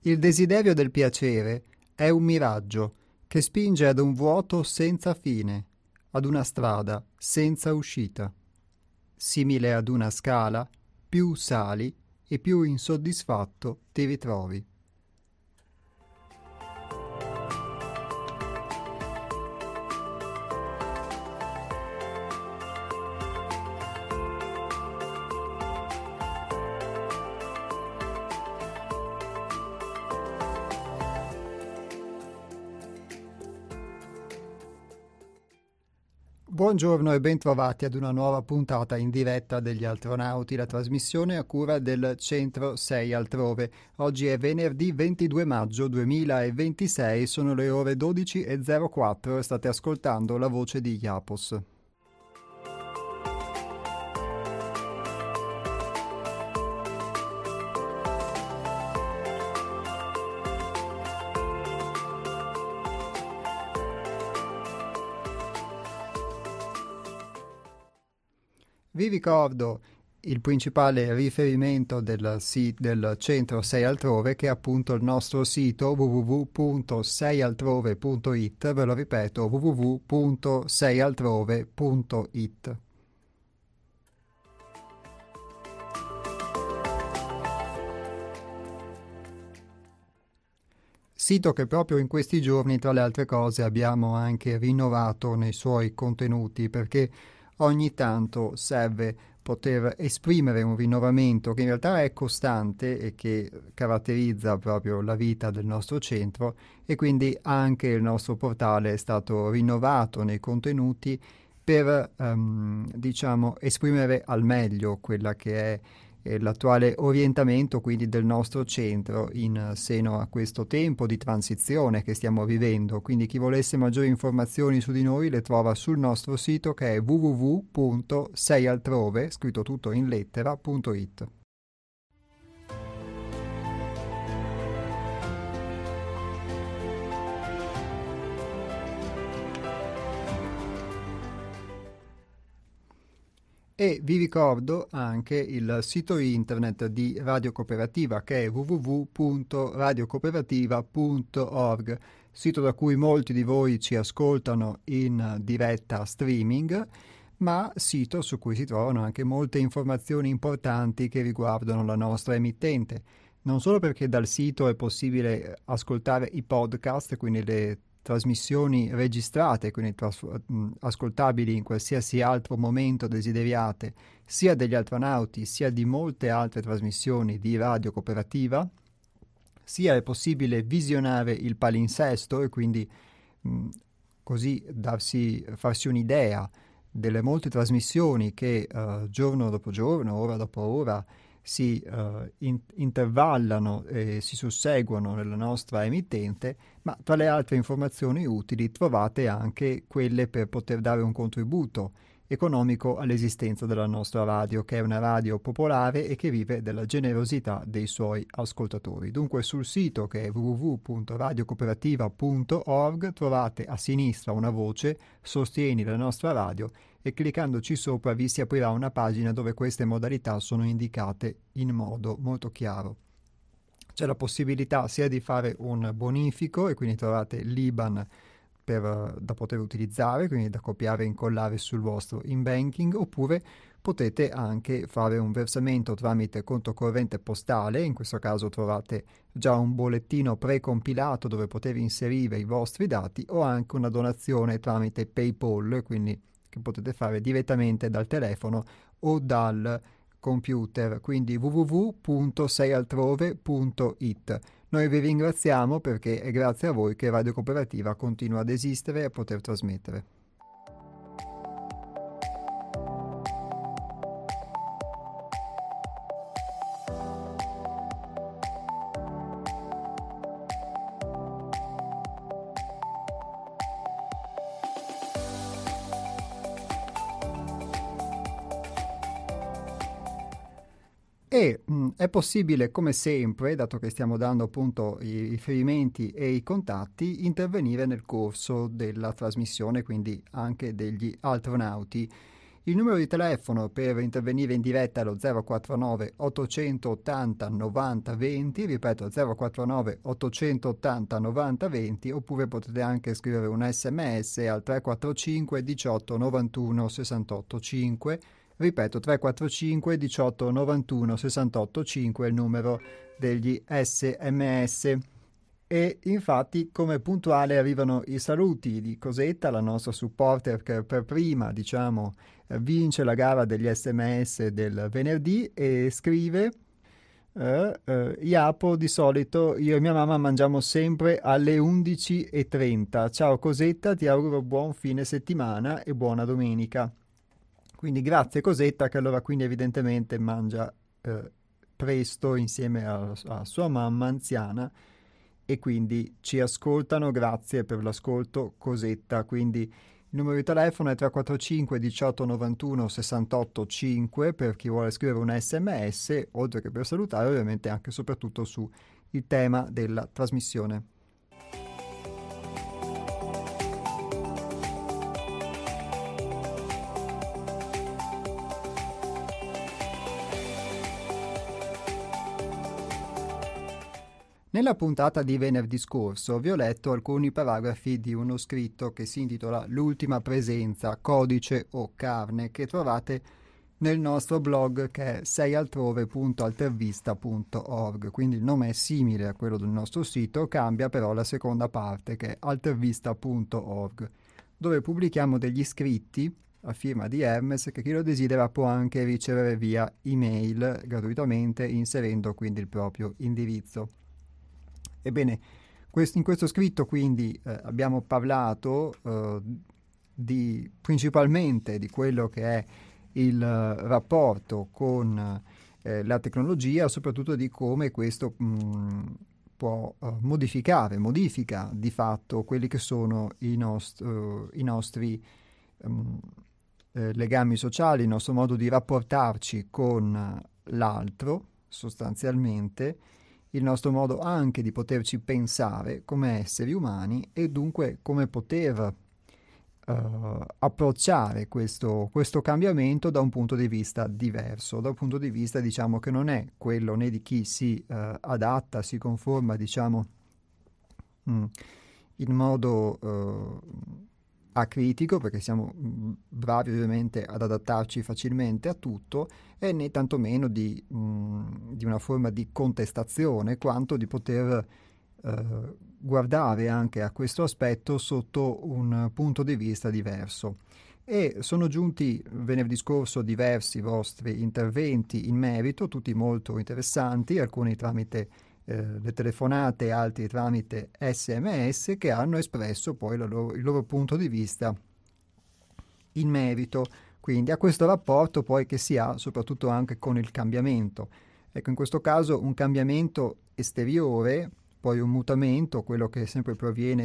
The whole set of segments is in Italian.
Il desiderio del piacere è un miraggio che spinge ad un vuoto senza fine, ad una strada senza uscita. Simile ad una scala, più sali e più insoddisfatto ti ritrovi. Buongiorno e bentrovati ad una nuova puntata in diretta degli Altronauti, la trasmissione a cura del Centro 6 Altrove. Oggi è venerdì 22 maggio 2026, sono le ore 12:04 e state ascoltando la voce di Iapos. Vi ricordo il principale riferimento del Centro 6 Altrove, che è appunto il nostro sito www.seialtrove.it, ve lo ripeto, www.seialtrove.it. Sito che proprio in questi giorni, tra le altre cose, abbiamo anche rinnovato nei suoi contenuti, perché ogni tanto serve poter esprimere un rinnovamento che in realtà è costante e che caratterizza proprio la vita del nostro centro, e quindi anche il nostro portale è stato rinnovato nei contenuti per esprimere al meglio quella che è l'attuale orientamento quindi del nostro centro in seno a questo tempo di transizione che stiamo vivendo. Quindi chi volesse maggiori informazioni su di noi le trova sul nostro sito, che è www.seialtrove, scritto tutto in lettera.it. E vi ricordo anche il sito internet di Radio Cooperativa, che è www.radiocooperativa.org, sito da cui molti di voi ci ascoltano in diretta streaming, ma sito su cui si trovano anche molte informazioni importanti che riguardano la nostra emittente. Non solo perché dal sito è possibile ascoltare i podcast, quindi le trasmissioni registrate, quindi ascoltabili in qualsiasi altro momento desideriate, sia degli Altronauti sia di molte altre trasmissioni di Radio Cooperativa, sia è possibile visionare il palinsesto e quindi così farsi un'idea delle molte trasmissioni che giorno dopo giorno, ora dopo ora, si intervallano e si susseguono nella nostra emittente, ma tra le altre informazioni utili trovate anche quelle per poter dare un contributo economico all'esistenza della nostra radio, che è una radio popolare e che vive della generosità dei suoi ascoltatori. Dunque sul sito, che è www.radiocooperativa.org, trovate a sinistra una voce "Sostieni la nostra radio", e cliccandoci sopra vi si aprirà una pagina dove queste modalità sono indicate in modo molto chiaro. C'è la possibilità sia di fare un bonifico, e quindi trovate l'IBAN da poter utilizzare, quindi da copiare e incollare sul vostro in-banking, oppure potete anche fare un versamento tramite conto corrente postale. In questo caso trovate già un bollettino precompilato dove poter inserire i vostri dati, o anche una donazione tramite PayPal, quindi che potete fare direttamente dal telefono o dal computer, quindi www.seialtrove.it. Noi vi ringraziamo perché è grazie a voi che Radio Cooperativa continua ad esistere e a poter trasmettere. E è possibile, come sempre, dato che stiamo dando appunto i riferimenti e i contatti, intervenire nel corso della trasmissione, quindi anche degli Altronauti. Il numero di telefono per intervenire in diretta è lo 049 880 90 20, ripeto 049 880 90 20, oppure potete anche scrivere un sms al 345 18 91 68 5, ripeto 345 18 91 68 5 è il numero degli sms. E infatti come puntuale arrivano i saluti di Cosetta, la nostra supporter che per prima, diciamo, vince la gara degli sms del venerdì, e scrive Iapo, di solito io e mia mamma mangiamo sempre alle 11:30. Ciao Cosetta, ti auguro buon fine settimana e buona domenica. Quindi grazie Cosetta, che allora quindi evidentemente mangia presto insieme a sua mamma anziana, e quindi ci ascoltano. Grazie per l'ascolto Cosetta. Quindi il numero di telefono è 345 18 91 68 5 per chi vuole scrivere un sms, oltre che per salutare, ovviamente anche e soprattutto su il tema della trasmissione. Nella puntata di venerdì scorso vi ho letto alcuni paragrafi di uno scritto che si intitola L'ultima presenza, codice o carne, che trovate nel nostro blog, che è seialtrove.altervista.org. Quindi il nome è simile a quello del nostro sito, cambia però la seconda parte, che è altervista.org, dove pubblichiamo degli scritti a firma di Hermes che chi lo desidera può anche ricevere via email gratuitamente, inserendo quindi il proprio indirizzo. Ebbene, in questo scritto quindi abbiamo parlato principalmente di quello che è il rapporto con la tecnologia, soprattutto di come questo può modifica di fatto quelli che sono i nostri legami sociali, il nostro modo di rapportarci con l'altro, sostanzialmente, il nostro modo anche di poterci pensare come esseri umani, e dunque come poter approcciare questo cambiamento da un punto di vista diverso, da un punto di vista, diciamo, che non è quello né di chi si adatta, si conforma, diciamo, in modo acritico, perché siamo bravi ovviamente ad adattarci facilmente a tutto, e né tantomeno di una forma di contestazione, quanto di poter guardare anche a questo aspetto sotto un punto di vista diverso. E sono giunti venerdì scorso diversi vostri interventi in merito, tutti molto interessanti, alcuni tramite le telefonate, altri tramite sms, che hanno espresso poi il loro punto di vista in merito quindi a questo rapporto poi che si ha soprattutto anche con il cambiamento. Ecco, in questo caso un cambiamento esteriore, poi un mutamento, quello che sempre proviene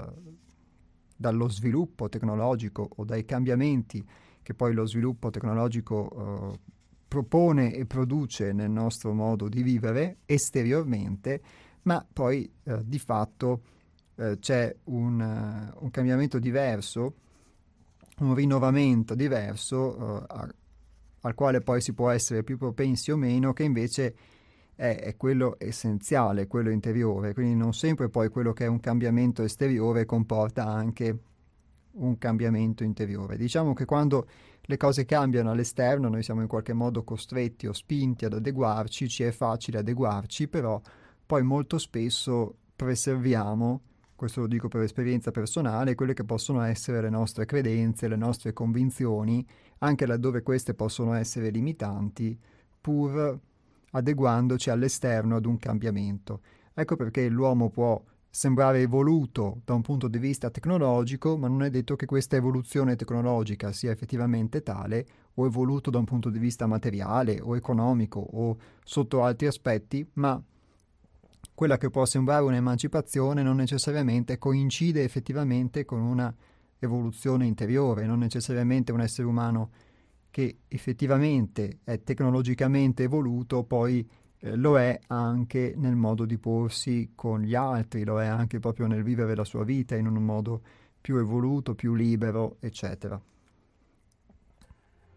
dallo sviluppo tecnologico o dai cambiamenti che poi lo sviluppo tecnologico propone e produce nel nostro modo di vivere esteriormente, ma poi di fatto c'è un cambiamento diverso, un rinnovamento diverso al quale poi si può essere più propensi o meno, che invece è quello essenziale, quello interiore. Quindi non sempre poi quello che è un cambiamento esteriore comporta anche un cambiamento interiore. Diciamo che quando le cose cambiano all'esterno noi siamo in qualche modo costretti o spinti ad adeguarci, ci è facile adeguarci, però poi molto spesso preserviamo, questo lo dico per esperienza personale, quelle che possono essere le nostre credenze, le nostre convinzioni, anche laddove queste possono essere limitanti, pur adeguandoci all'esterno ad un cambiamento. Ecco perché l'uomo può sembrare evoluto da un punto di vista tecnologico, ma non è detto che questa evoluzione tecnologica sia effettivamente tale, o evoluto da un punto di vista materiale o economico o sotto altri aspetti, ma quella che può sembrare un'emancipazione non necessariamente coincide effettivamente con una evoluzione interiore, non necessariamente un essere umano che effettivamente è tecnologicamente evoluto poi lo è anche nel modo di porsi con gli altri, lo è anche proprio nel vivere la sua vita in un modo più evoluto, più libero, eccetera.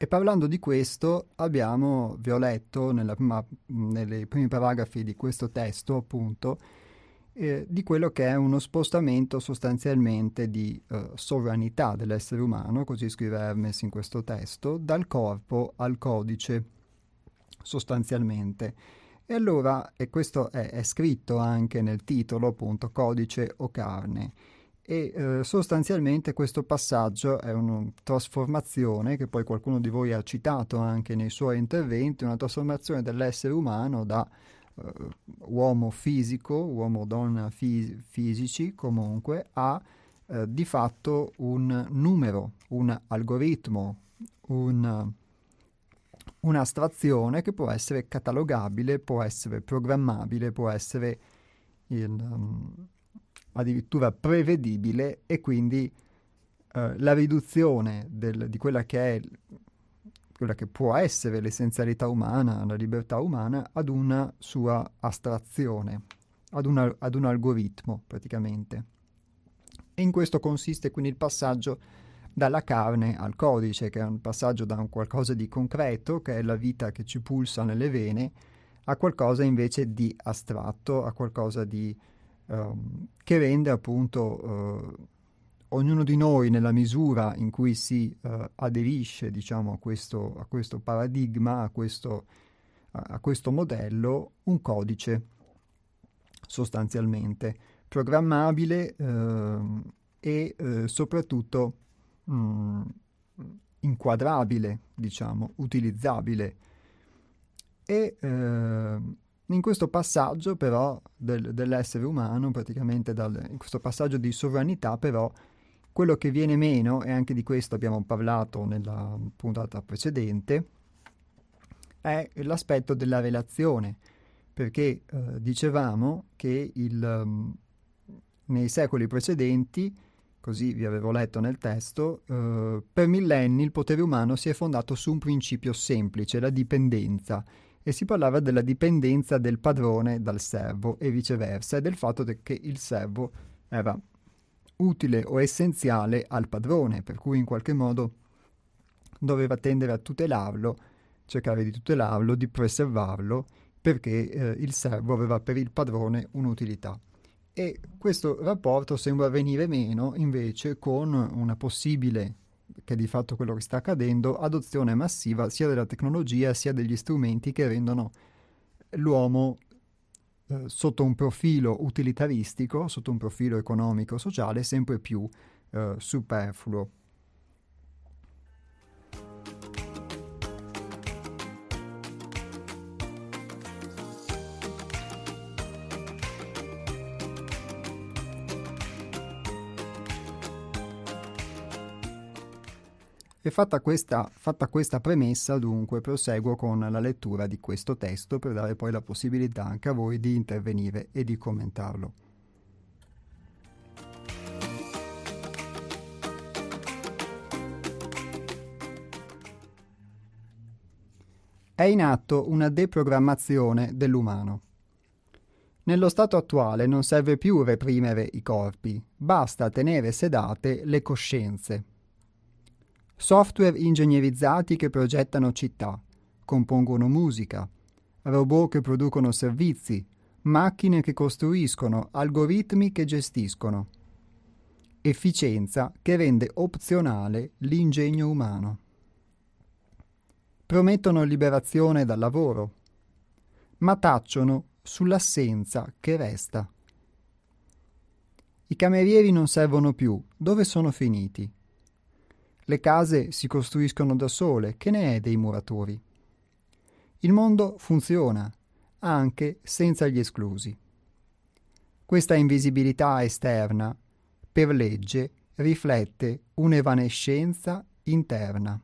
E parlando di questo, vi ho letto nei primi paragrafi di questo testo, appunto, di quello che è uno spostamento sostanzialmente di sovranità dell'essere umano, così scrive Hermes in questo testo, dal corpo al codice, sostanzialmente. E allora, e questo è scritto anche nel titolo, appunto, Codice o carne. E sostanzialmente questo passaggio è una trasformazione che poi qualcuno di voi ha citato anche nei suoi interventi, una trasformazione dell'essere umano da uomo fisico, uomo-donna fisici comunque, a di fatto un numero, un algoritmo, un'astrazione che può essere catalogabile, può essere programmabile, può essere addirittura prevedibile, e quindi la riduzione di quella che è quella che può essere l'essenzialità umana, la libertà umana, ad una sua astrazione, ad un algoritmo praticamente. E in questo consiste quindi il passaggio dalla carne al codice, che è un passaggio da un qualcosa di concreto, che è la vita che ci pulsa nelle vene, a qualcosa invece di astratto, a qualcosa di che rende appunto ognuno di noi, nella misura in cui si aderisce, diciamo, a questo paradigma, a questo modello, un codice sostanzialmente programmabile e soprattutto inquadrabile, diciamo, utilizzabile. E in questo passaggio però dell'essere umano, praticamente in questo passaggio di sovranità, però quello che viene meno, e anche di questo abbiamo parlato nella puntata precedente, è l'aspetto della relazione, perché dicevamo che nei secoli precedenti, così vi avevo letto nel testo, per millenni il potere umano si è fondato su un principio semplice, la dipendenza, e si parlava della dipendenza del padrone dal servo e viceversa, e del fatto che il servo era utile o essenziale al padrone, per cui in qualche modo doveva tendere a tutelarlo, cercare di tutelarlo, di preservarlo, perché il servo aveva per il padrone un'utilità. E questo rapporto sembra venire meno invece con una possibile, che è di fatto quello che sta accadendo, adozione massiva sia della tecnologia sia degli strumenti che rendono l'uomo sotto un profilo utilitaristico, sotto un profilo economico-sociale, sempre più superfluo. E fatta questa premessa, dunque, proseguo con la lettura di questo testo per dare poi la possibilità anche a voi di intervenire e di commentarlo. È in atto una deprogrammazione dell'umano. Nello stato attuale non serve più reprimere i corpi, basta tenere sedate le coscienze. Software ingegnerizzati che progettano città, compongono musica, robot che producono servizi, macchine che costruiscono, algoritmi che gestiscono. Efficienza che rende opzionale l'ingegno umano. Promettono liberazione dal lavoro, ma tacciono sull'assenza che resta. I camerieri non servono più, dove sono finiti? Le case si costruiscono da sole, che ne è dei muratori? Il mondo funziona, anche senza gli esclusi. Questa invisibilità esterna, per legge, riflette un'evanescenza interna.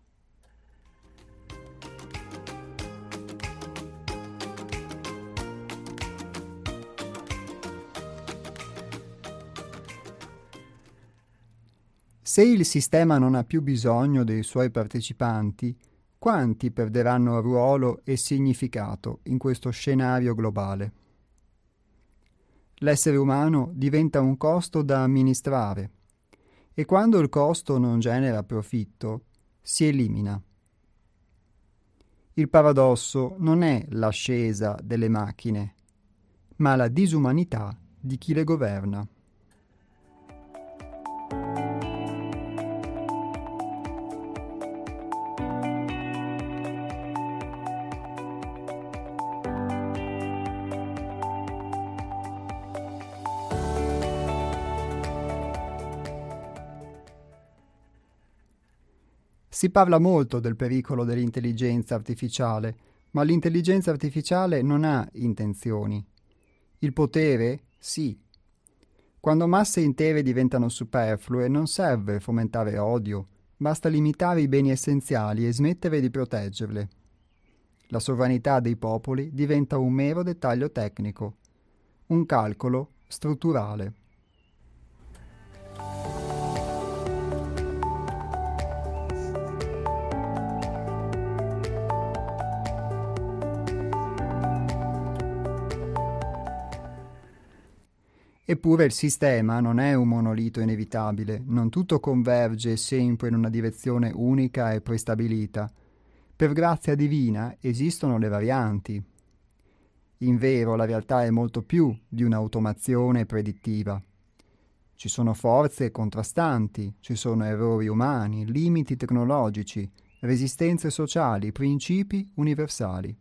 Se il sistema non ha più bisogno dei suoi partecipanti, quanti perderanno ruolo e significato in questo scenario globale? L'essere umano diventa un costo da amministrare e quando il costo non genera profitto, si elimina, Il paradosso non è l'ascesa delle macchine, ma la disumanità di chi le governa. Si parla molto del pericolo dell'intelligenza artificiale, ma l'intelligenza artificiale non ha intenzioni. Il potere, sì. Quando masse intere diventano superflue, non serve fomentare odio, basta limitare i beni essenziali e smettere di proteggerle. La sovranità dei popoli diventa un mero dettaglio tecnico, un calcolo strutturale. Eppure il sistema non è un monolito inevitabile, non tutto converge sempre in una direzione unica e prestabilita. Per grazia divina esistono le varianti. Invero, la realtà è molto più di un'automazione predittiva. Ci sono forze contrastanti, ci sono errori umani, limiti tecnologici, resistenze sociali, principi universali.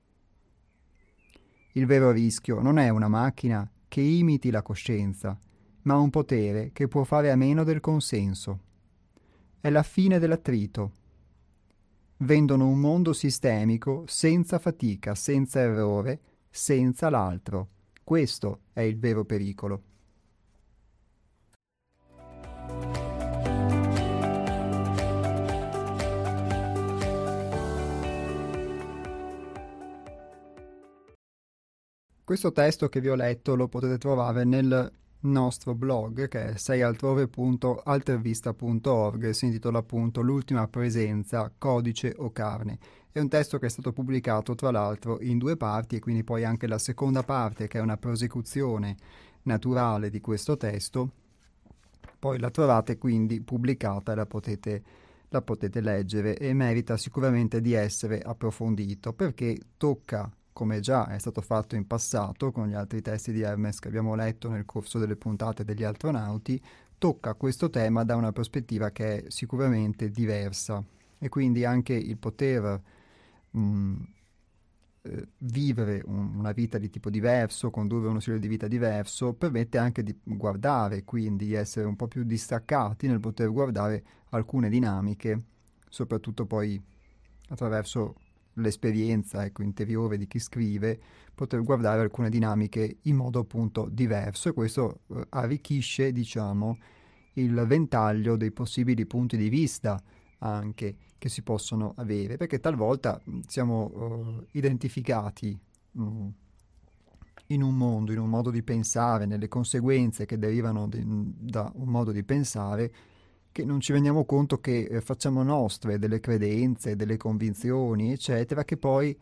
Il vero rischio non è una macchina che imiti la coscienza, ma un potere che può fare a meno del consenso. È la fine dell'attrito. Vendono un mondo sistemico senza fatica, senza errore, senza l'altro. Questo è il vero pericolo. Questo testo che vi ho letto lo potete trovare nel nostro blog, che è seialtrove.altervista.org, si intitola appunto L'ultima presenza, codice o carne. È un testo che è stato pubblicato tra l'altro in 2 parti, e quindi poi anche la seconda parte, che è una prosecuzione naturale di questo testo, poi la trovate quindi pubblicata e la potete leggere, e merita sicuramente di essere approfondito, perché tocca, come già è stato fatto in passato con gli altri testi di Hermes che abbiamo letto nel corso delle puntate degli astronauti, tocca questo tema da una prospettiva che è sicuramente diversa, e quindi anche il poter vivere una vita di tipo diverso, condurre uno stile di vita diverso, permette anche di guardare, quindi di essere un po' più distaccati nel poter guardare alcune dinamiche, soprattutto poi attraverso l'esperienza, ecco, interiore di chi scrive, poter guardare alcune dinamiche in modo appunto diverso, e questo arricchisce, diciamo, il ventaglio dei possibili punti di vista anche che si possono avere, perché talvolta siamo identificati in un mondo, in un modo di pensare, nelle conseguenze che derivano da un modo di pensare, che non ci rendiamo conto che facciamo nostre delle credenze, delle convinzioni, eccetera, che poi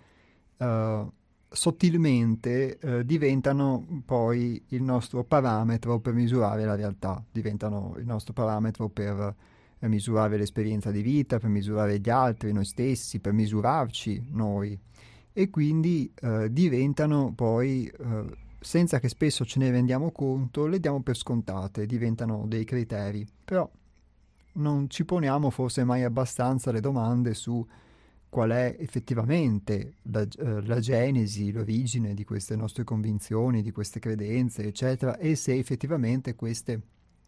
sottilmente diventano poi il nostro parametro per misurare la realtà, diventano il nostro parametro per misurare l'esperienza di vita, per misurare gli altri, noi stessi, per misurarci noi, e quindi diventano poi, senza che spesso ce ne rendiamo conto, le diamo per scontate, diventano dei criteri, però non ci poniamo forse mai abbastanza le domande su qual è effettivamente la genesi, l'origine di queste nostre convinzioni, di queste credenze, eccetera, e se effettivamente queste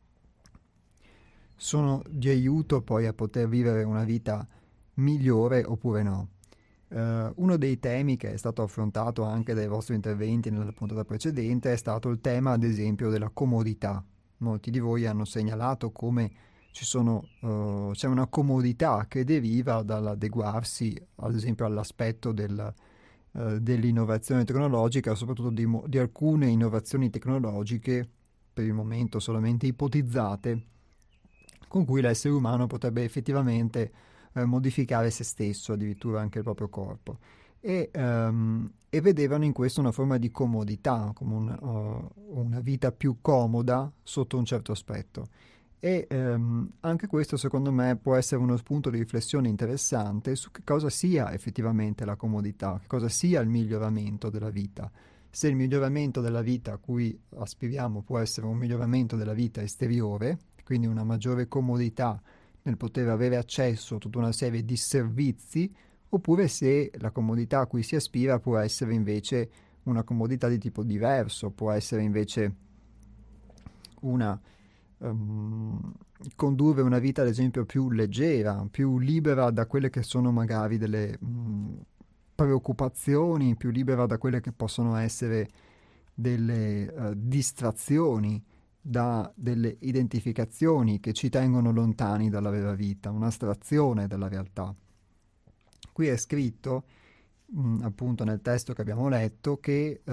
sono di aiuto poi a poter vivere una vita migliore oppure no. Uno dei temi che è stato affrontato anche dai vostri interventi nella puntata precedente è stato il tema, ad esempio, della comodità. Molti di voi hanno segnalato come c'è una comodità che deriva dall'adeguarsi, ad esempio, all'aspetto dell'innovazione tecnologica, soprattutto di alcune innovazioni tecnologiche, per il momento solamente ipotizzate, con cui l'essere umano potrebbe effettivamente modificare se stesso, addirittura anche il proprio corpo. E vedevano in questo una forma di comodità, come una vita più comoda sotto un certo aspetto. E anche questo secondo me può essere uno spunto di riflessione interessante su che cosa sia effettivamente la comodità, che cosa sia il miglioramento della vita. Se il miglioramento della vita a cui aspiriamo può essere un miglioramento della vita esteriore, quindi una maggiore comodità nel poter avere accesso a tutta una serie di servizi, oppure se la comodità a cui si aspira può essere invece una comodità di tipo diverso, può essere invece una condurre una vita ad esempio più leggera, più libera da quelle che sono magari delle preoccupazioni, più libera da quelle che possono essere delle distrazioni, da delle identificazioni che ci tengono lontani dalla vera vita, un'astrazione dalla realtà. Qui è scritto, appunto nel testo che abbiamo letto, che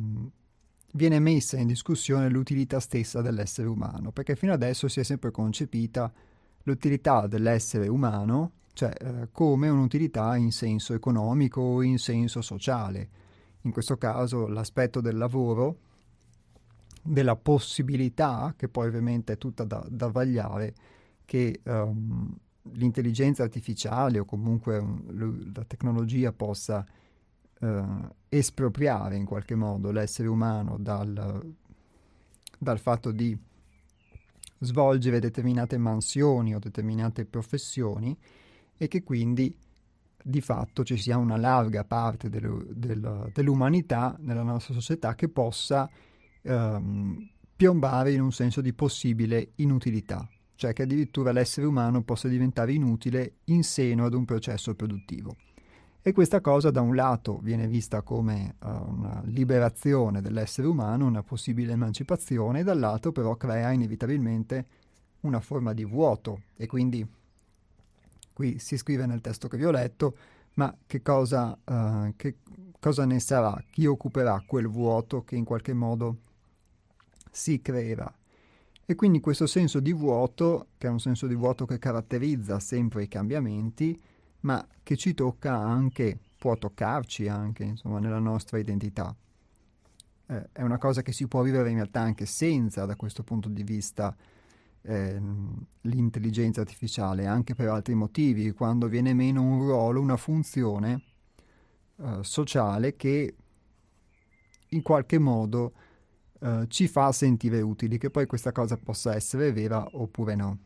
viene messa in discussione l'utilità stessa dell'essere umano, perché fino adesso si è sempre concepita l'utilità dell'essere umano, cioè come un'utilità in senso economico o in senso sociale. In questo caso l'aspetto del lavoro, della possibilità, che poi ovviamente è tutta da vagliare, che l'intelligenza artificiale o comunque la tecnologia possa espropriare in qualche modo l'essere umano dal fatto di svolgere determinate mansioni o determinate professioni, e che quindi di fatto ci sia una larga parte dell'umanità nella nostra società che possa piombare in un senso di possibile inutilità, cioè che addirittura l'essere umano possa diventare inutile in seno ad un processo produttivo. E questa cosa da un lato viene vista come una liberazione dell'essere umano, una possibile emancipazione, e dall'altro però crea inevitabilmente una forma di vuoto. E quindi qui si scrive nel testo che vi ho letto, ma che cosa ne sarà? Chi occuperà quel vuoto che in qualche modo si creerà? E quindi questo senso di vuoto, che è un senso di vuoto che caratterizza sempre i cambiamenti, ma che ci tocca anche, può toccarci anche, insomma, nella nostra identità. È una cosa che si può vivere in realtà anche senza, da questo punto di vista, l'intelligenza artificiale, anche per altri motivi, quando viene meno un ruolo, una funzione sociale che in qualche modo ci fa sentire utili, che poi questa cosa possa essere vera oppure no.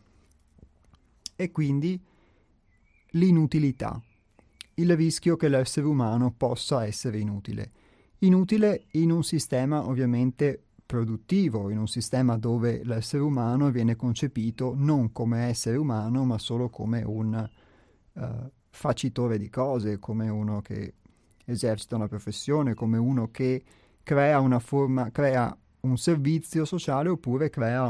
E quindi l'inutilità, il rischio che l'essere umano possa essere inutile. Inutile in un sistema ovviamente produttivo, in un sistema dove l'essere umano viene concepito non come essere umano, ma solo come un facitore di cose, come uno che esercita una professione, come uno che crea una forma, crea un servizio sociale oppure crea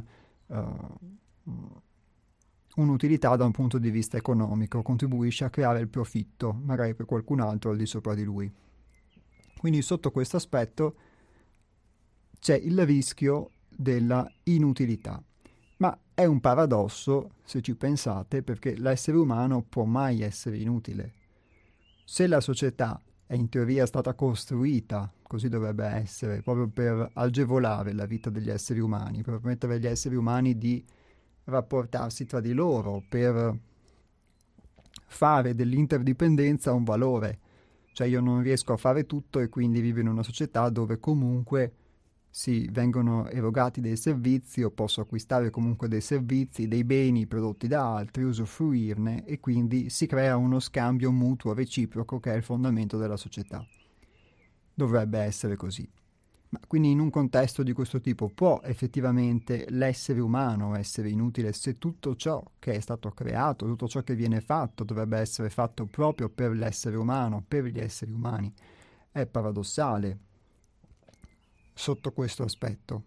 un'utilità da un punto di vista economico, contribuisce a creare il profitto, magari per qualcun altro al di sopra di lui. Quindi sotto questo aspetto c'è il rischio della inutilità. Ma è un paradosso, se ci pensate, perché l'essere umano può mai essere inutile. Se la società è in teoria stata costruita, così dovrebbe essere, proprio per agevolare la vita degli esseri umani, per permettere agli esseri umani di rapportarsi tra di loro, per fare dell'interdipendenza un valore. Cioè io non riesco a fare tutto e quindi vivo in una società dove comunque si vengono erogati dei servizi, o posso acquistare comunque dei servizi, dei beni prodotti da altri, usufruirne, e quindi si crea uno scambio mutuo reciproco che è il fondamento della società. Dovrebbe essere così. Ma quindi in un contesto di questo tipo può effettivamente l'essere umano essere inutile se tutto ciò che è stato creato, tutto ciò che viene fatto dovrebbe essere fatto proprio per l'essere umano, per gli esseri umani? È paradossale sotto questo aspetto.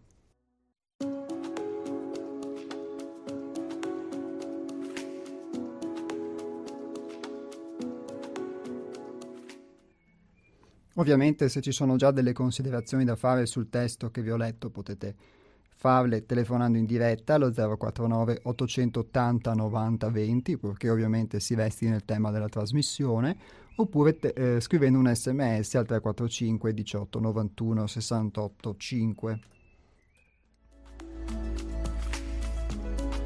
Ovviamente se ci sono già delle considerazioni da fare sul testo che vi ho letto potete farle telefonando in diretta allo 049 880 90 20, perché ovviamente si resti nel tema della trasmissione, oppure scrivendo un SMS al 345 18 91 68 5.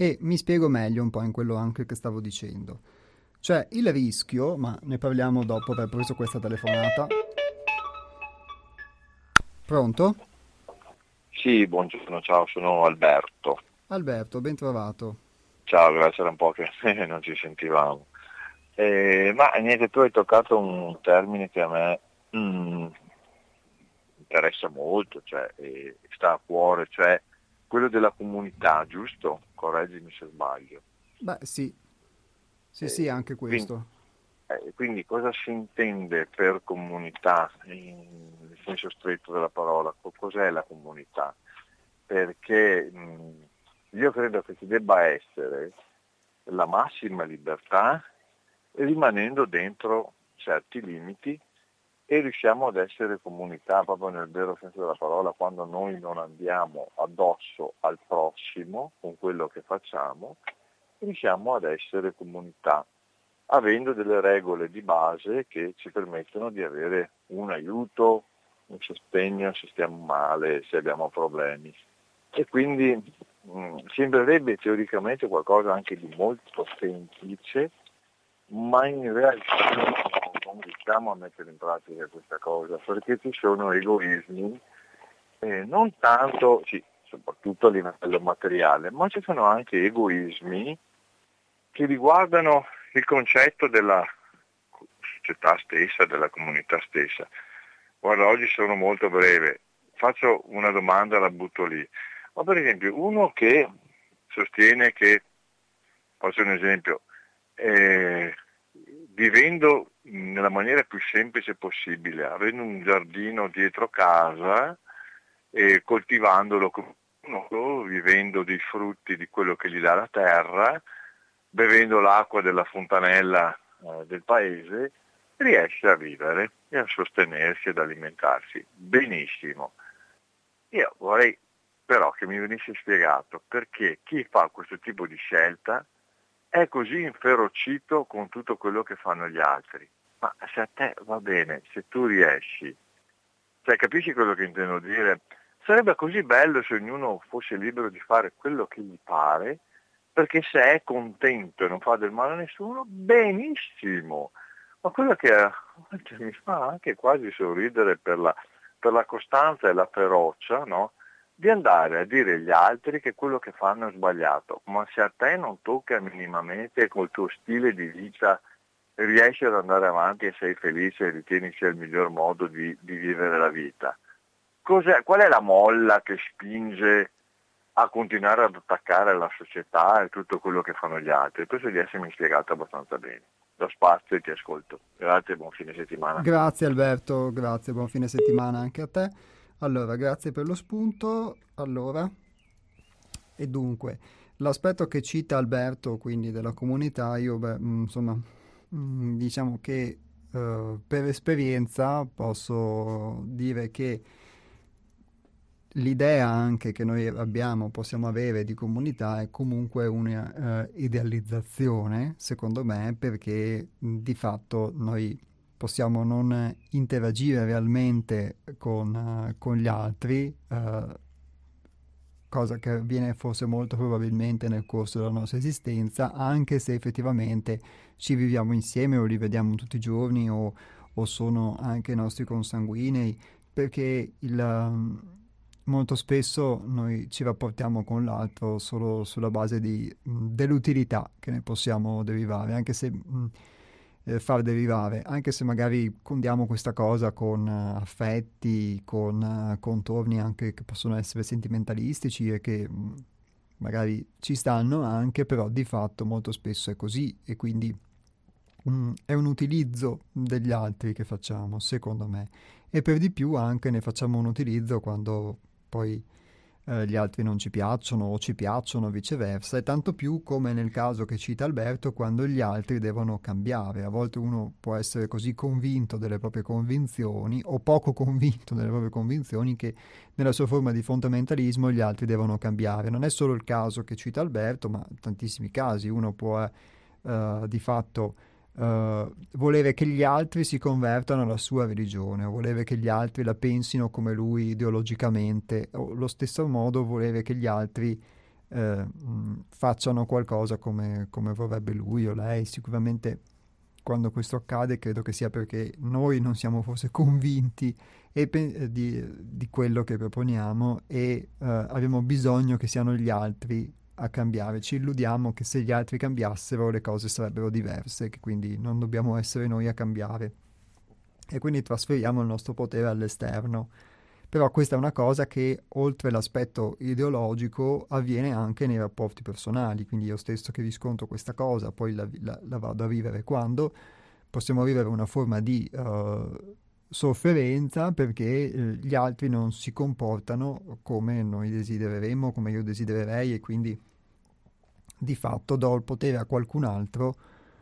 E mi spiego meglio un po' in quello anche che stavo dicendo. Cioè, il rischio, ma ne parliamo dopo aver preso questa telefonata. Pronto? Sì, buongiorno, ciao, sono Alberto. Alberto, ben trovato. Ciao, grazie, era un po' che non ci sentivamo. Ma niente, tu hai toccato un termine che a me interessa molto, cioè sta a cuore, cioè quello della comunità, giusto? Correggimi se sbaglio. Beh, sì, sì, sì, Eh, anche quindi, questo. quindi cosa si intende per comunità nel senso stretto della parola? Cos'è la comunità? Perché io credo che ci debba essere la massima libertà rimanendo dentro certi limiti e riusciamo ad essere comunità proprio nel vero senso della parola quando noi non andiamo addosso al prossimo con quello che facciamo, riusciamo ad essere comunità avendo delle regole di base che ci permettono di avere un aiuto, un sostegno se stiamo male, se abbiamo problemi. E quindi sembrerebbe teoricamente qualcosa anche di molto semplice, ma in realtà non riusciamo a mettere in pratica questa cosa perché ci sono egoismi, non tanto, sì, soprattutto a livello materiale, ma ci sono anche egoismi che riguardano il concetto della società stessa, della comunità stessa. Guarda, oggi sono molto breve, faccio una domanda, la butto lì. Ma per esempio, uno che sostiene che, faccio un esempio, vivendo nella maniera più semplice possibile, avendo un giardino dietro casa e coltivandolo, vivendo dei frutti di quello che gli dà la terra, bevendo l'acqua della fontanella del paese, riesce a vivere e a sostenersi ed alimentarsi benissimo. Io vorrei però che mi venisse spiegato perché chi fa questo tipo di scelta è così inferocito con tutto quello che fanno gli altri. Ma se a te va bene, se tu riesci, cioè capisci quello che intendo dire? Sarebbe così bello se ognuno fosse libero di fare quello che gli pare, perché se è contento e non fa del male a nessuno, benissimo. Ma quello che a volte mi fa anche quasi sorridere per la costanza e la ferocia, no? Di andare a dire agli altri che quello che fanno è sbagliato, ma se a te non tocca minimamente col tuo stile di vita riesci ad andare avanti e sei felice e ritieni sia il miglior modo di vivere la vita, qual è la molla che spinge a continuare ad attaccare la società e tutto quello che fanno gli altri? Penso di essermi spiegato abbastanza bene. Do spazio e ti ascolto. Grazie e buon fine settimana. Grazie Alberto, grazie, buon fine settimana anche a te. Allora, grazie per lo spunto. Allora, e dunque, l'aspetto che cita Alberto, quindi della comunità, io, beh, insomma, diciamo che per esperienza posso dire che l'idea anche che noi abbiamo, possiamo avere di comunità è comunque una idealizzazione, secondo me, perché di fatto noi possiamo non interagire realmente con gli altri, cosa che avviene forse molto probabilmente nel corso della nostra esistenza, anche se effettivamente ci viviamo insieme o li vediamo tutti i giorni o sono anche i nostri consanguinei, perché molto spesso noi ci rapportiamo con l'altro solo sulla base dell'utilità che ne possiamo derivare, anche se far derivare, anche se magari condiamo questa cosa con affetti, con contorni anche che possono essere sentimentalistici e che magari ci stanno anche, però di fatto molto spesso è così e quindi è un utilizzo degli altri che facciamo, secondo me. E per di più anche ne facciamo un utilizzo quando poi gli altri non ci piacciono o ci piacciono viceversa, e tanto più come nel caso che cita Alberto, quando gli altri devono cambiare. A volte uno può essere così convinto delle proprie convinzioni o poco convinto delle proprie convinzioni che nella sua forma di fondamentalismo gli altri devono cambiare. Non è solo il caso che cita Alberto, ma in tantissimi casi uno può di fatto volere che gli altri si convertano alla sua religione, o volere che gli altri la pensino come lui ideologicamente, o allo stesso modo volere che gli altri facciano qualcosa come vorrebbe lui o lei. Sicuramente quando questo accade credo che sia perché noi non siamo forse convinti di quello che proponiamo e abbiamo bisogno che siano gli altri a cambiare. Ci illudiamo che se gli altri cambiassero le cose sarebbero diverse, che quindi non dobbiamo essere noi a cambiare. E quindi trasferiamo il nostro potere all'esterno. Però questa è una cosa che, oltre l'aspetto ideologico, avviene anche nei rapporti personali. Quindi io stesso che riscontro questa cosa, poi la vado a vivere quando possiamo vivere una forma di sofferenza perché gli altri non si comportano come noi desidereremmo, come io desidererei, e quindi di fatto do il potere a qualcun altro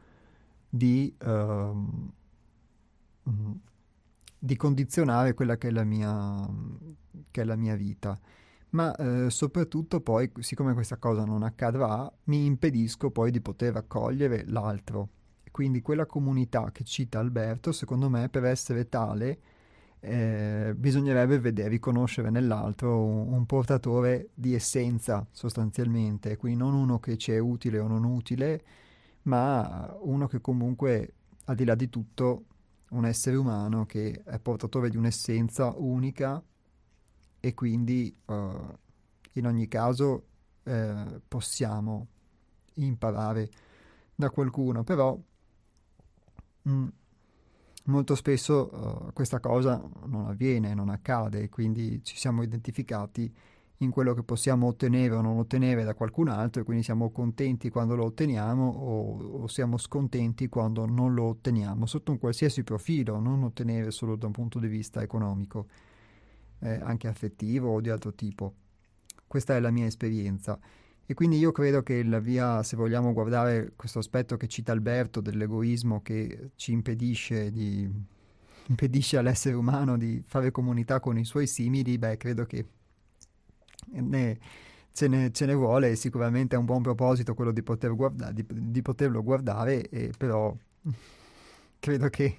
di condizionare quella che è la mia vita. Ma soprattutto poi, siccome questa cosa non accadrà, mi impedisco poi di poter accogliere l'altro. Quindi quella comunità che cita Alberto, secondo me, per essere tale, bisognerebbe riconoscere nell'altro un portatore di essenza, sostanzialmente. Quindi non uno che ci è utile o non utile, ma uno che comunque, al di là di tutto, un essere umano che è portatore di un'essenza unica e quindi in ogni caso possiamo imparare da qualcuno, però molto spesso questa cosa non avviene, non accade, quindi ci siamo identificati in quello che possiamo ottenere o non ottenere da qualcun altro e quindi siamo contenti quando lo otteniamo o siamo scontenti quando non lo otteniamo, sotto un qualsiasi profilo, non ottenere solo da un punto di vista economico, anche affettivo o di altro tipo. Questa è la mia esperienza. E quindi io credo che la via, se vogliamo guardare questo aspetto che cita Alberto dell'egoismo che ci impedisce all'essere umano di fare comunità con i suoi simili, credo che ce ne vuole. Sicuramente è un buon proposito quello di poterlo guardare, però credo che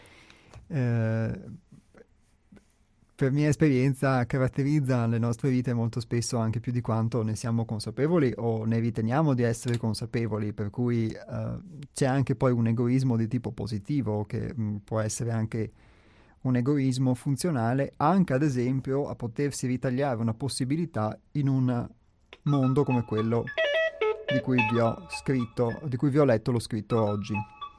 per mia esperienza caratterizza le nostre vite molto spesso anche più di quanto ne siamo consapevoli o ne riteniamo di essere consapevoli, per cui c'è anche poi un egoismo di tipo positivo che può essere anche un egoismo funzionale, anche ad esempio a potersi ritagliare una possibilità in un mondo come quello di cui vi ho letto lo scritto oggi.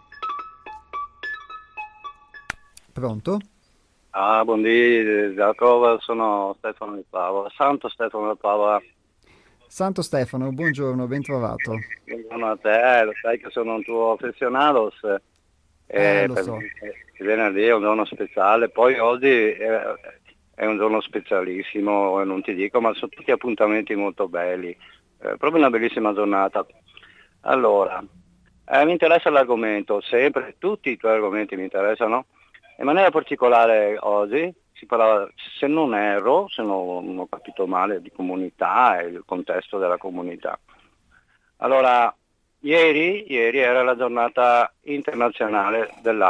Pronto? Buondì, Giacomo, sono Stefano di Padova, Santo Stefano di Padova. Santo Stefano, buongiorno, ben trovato. Buongiorno a te, lo sai che sono un tuo affezionato, Lo so. Il venerdì è un giorno speciale, poi oggi è un giorno specialissimo, non ti dico, ma sono tutti appuntamenti molto belli, proprio una bellissima giornata. Allora, mi interessa l'argomento, sempre, tutti i tuoi argomenti mi interessano. In maniera particolare oggi si parlava, se non erro, se non ho capito male, di comunità e il contesto della comunità. Allora, ieri era la giornata internazionale delle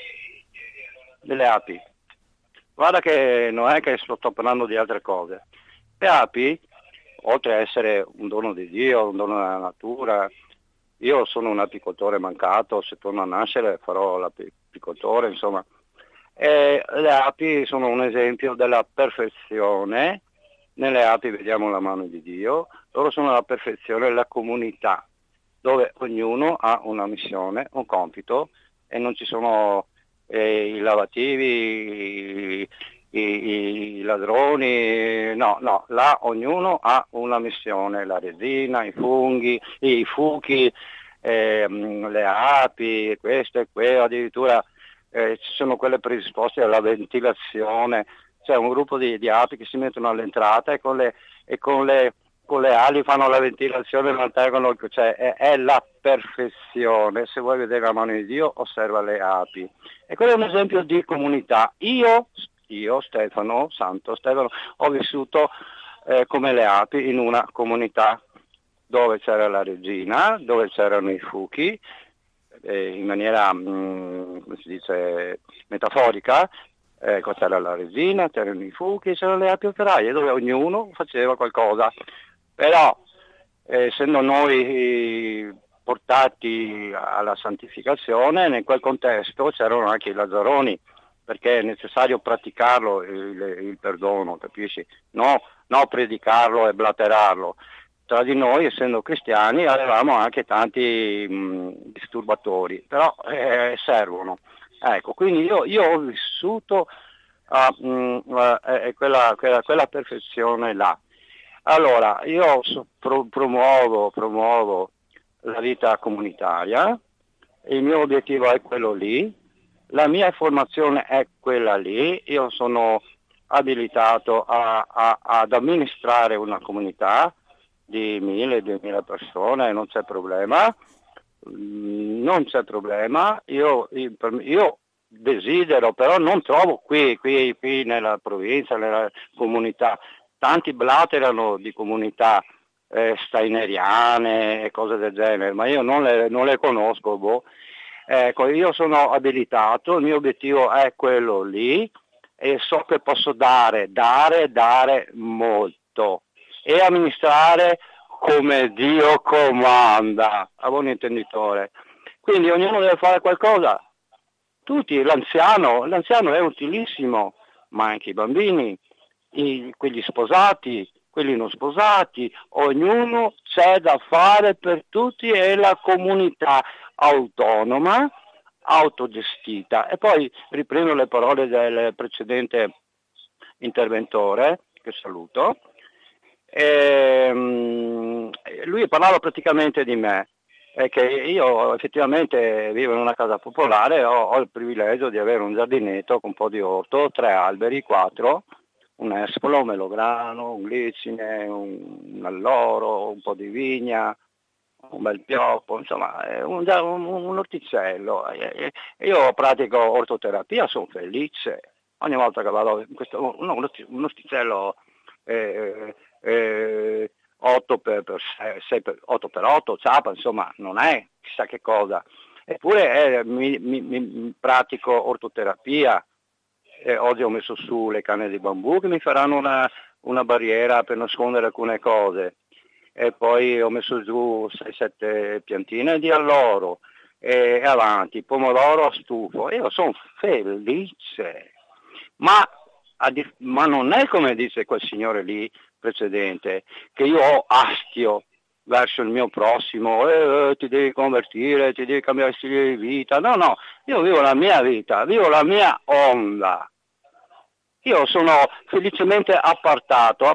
api. Guarda che non è che sto parlando di altre cose. Le api, oltre a essere un dono di Dio, un dono della natura, io sono un apicoltore mancato, se torno a nascere farò l'apicoltore, insomma. Le api sono un esempio della perfezione. Nelle api vediamo la mano di Dio, loro sono la perfezione, la comunità, dove ognuno ha una missione, un compito, e non ci sono i lavativi, i ladroni, no, là ognuno ha una missione, la resina, i funghi, i fuchi, le api, questo e quello, addirittura ci sono quelle predisposte alla ventilazione, c'è un gruppo di api che si mettono all'entrata e con le ali fanno la ventilazione, mantengono, cioè è la perfezione. Se vuoi vedere la mano di Dio, osserva le api. E quello è un esempio di comunità. Io Stefano, Santo Stefano, ho vissuto come le api in una comunità dove c'era la regina, dove c'erano i fuchi, in maniera, come si dice, metaforica, c'era la resina, c'erano i fuchi, c'erano le api operaie, dove ognuno faceva qualcosa. Però essendo noi portati alla santificazione, in quel contesto c'erano anche i lazzaroni, perché è necessario praticarlo il perdono, capisci? No predicarlo e blaterarlo. Tra di noi, essendo cristiani, avevamo anche tanti disturbatori, però servono. Ecco, quindi io ho vissuto quella perfezione là. Allora, io promuovo la vita comunitaria, il mio obiettivo è quello lì, la mia formazione è quella lì, io sono abilitato ad amministrare una comunità di 1.000-2.000 persone, non c'è problema, io desidero, però non trovo qui nella provincia, nella comunità, tanti blaterano di comunità steineriane e cose del genere, ma io non le conosco, Ecco, io sono abilitato, il mio obiettivo è quello lì e so che posso dare molto e amministrare come Dio comanda, a buon intenditore. Quindi ognuno deve fare qualcosa, tutti, l'anziano è utilissimo, ma anche i bambini, quelli sposati, quelli non sposati, ognuno c'è da fare per tutti e la comunità autonoma, autogestita. E poi riprendo le parole del precedente interventore, che saluto. Lui parlava praticamente di me, che io effettivamente vivo in una casa popolare, ho il privilegio di avere un giardinetto con un po' di orto, 3 alberi, 4, un espolo, un melograno, un glicine, un alloro, un po' di vigna, un bel pioppo, insomma un orticello. Io pratico ortoterapia, sono felice ogni volta che vado in questo, un orticello 8 per 6 8 per 8 ciapa, insomma non è chissà che cosa, eppure mi pratico ortoterapia. Oggi ho messo su le canne di bambù che mi faranno una barriera per nascondere alcune cose, e poi ho messo giù 6-7 piantine di alloro e avanti, pomodoro a stufo. Io sono felice, ma non è come dice quel signore lì precedente, che io ho astio verso il mio prossimo, ti devi convertire, ti devi cambiare stile di vita. No, io vivo la mia vita, vivo la mia onda. Io sono felicemente appartato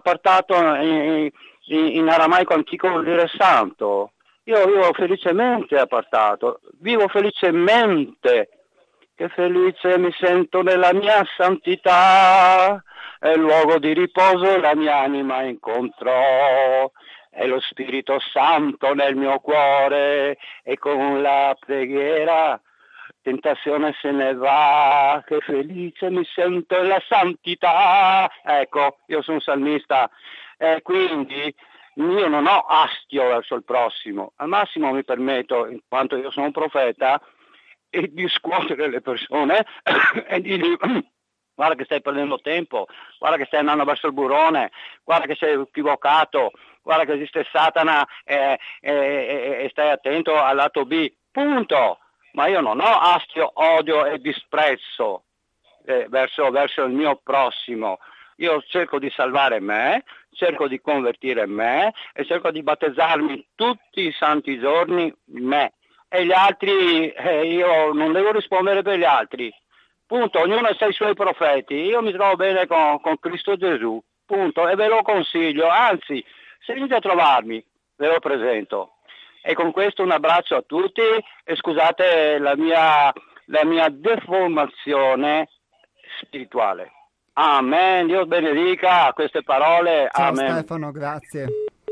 in aramaico antico vuol dire santo. Io vivo felicemente appartato, vivo felicemente, che felice mi sento nella mia santità, è il luogo di riposo la mia anima incontrò, è lo Spirito Santo nel mio cuore e con la preghiera tentazione se ne va, che felice mi sento nella santità. Ecco, io sono salmista, quindi io non ho astio verso il prossimo, al massimo mi permetto, in quanto io sono un profeta, di scuotere le persone e di dire guarda che stai perdendo tempo, guarda che stai andando verso il burrone, guarda che sei equivocato, guarda che esiste Satana e stai attento al lato B, punto. Ma io non ho astio, odio e disprezzo verso il mio prossimo. Io cerco di salvare me, cerco di convertire me e cerco di battezzarmi tutti i santi giorni me. E gli altri, io non devo rispondere per gli altri. Punto, ognuno ha i suoi profeti. Io mi trovo bene con Cristo Gesù, punto, e ve lo consiglio. Anzi, se venite a trovarmi, ve lo presento. E con questo un abbraccio a tutti e scusate la mia deformazione spirituale. Amen, Dio benedica queste parole. Ciao Amen. Stefano, grazie.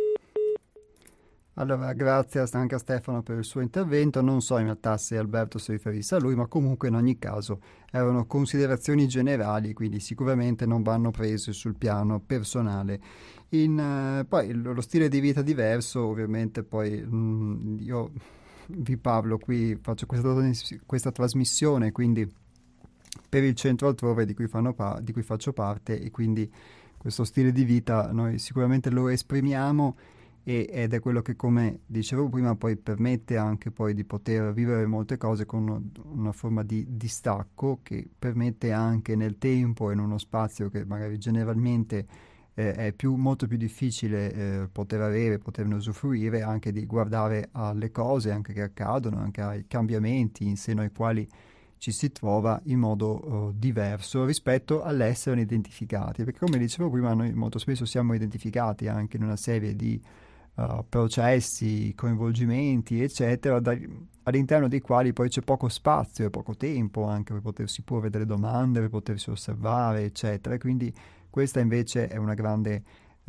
Allora, grazie anche a Stefano per il suo intervento. Non so in realtà se Alberto si riferisse a lui, ma comunque in ogni caso erano considerazioni generali, quindi sicuramente non vanno prese sul piano personale. Poi lo stile di vita diverso, ovviamente poi io vi parlo qui, faccio questa trasmissione, quindi per il centro altrove di cui faccio parte, e quindi questo stile di vita noi sicuramente lo esprimiamo ed è quello che, come dicevo prima, poi permette anche poi di poter vivere molte cose con una forma di distacco che permette anche nel tempo e in uno spazio che magari generalmente è molto più difficile poter avere, poterne usufruire, anche di guardare alle cose anche che accadono, anche ai cambiamenti in seno ai quali ci si trova in modo diverso rispetto all'essere identificati, perché come dicevo prima noi molto spesso siamo identificati anche in una serie di processi, coinvolgimenti, eccetera, all'interno dei quali poi c'è poco spazio e poco tempo anche per potersi porre delle domande, per potersi osservare, eccetera. E quindi questa invece è una grande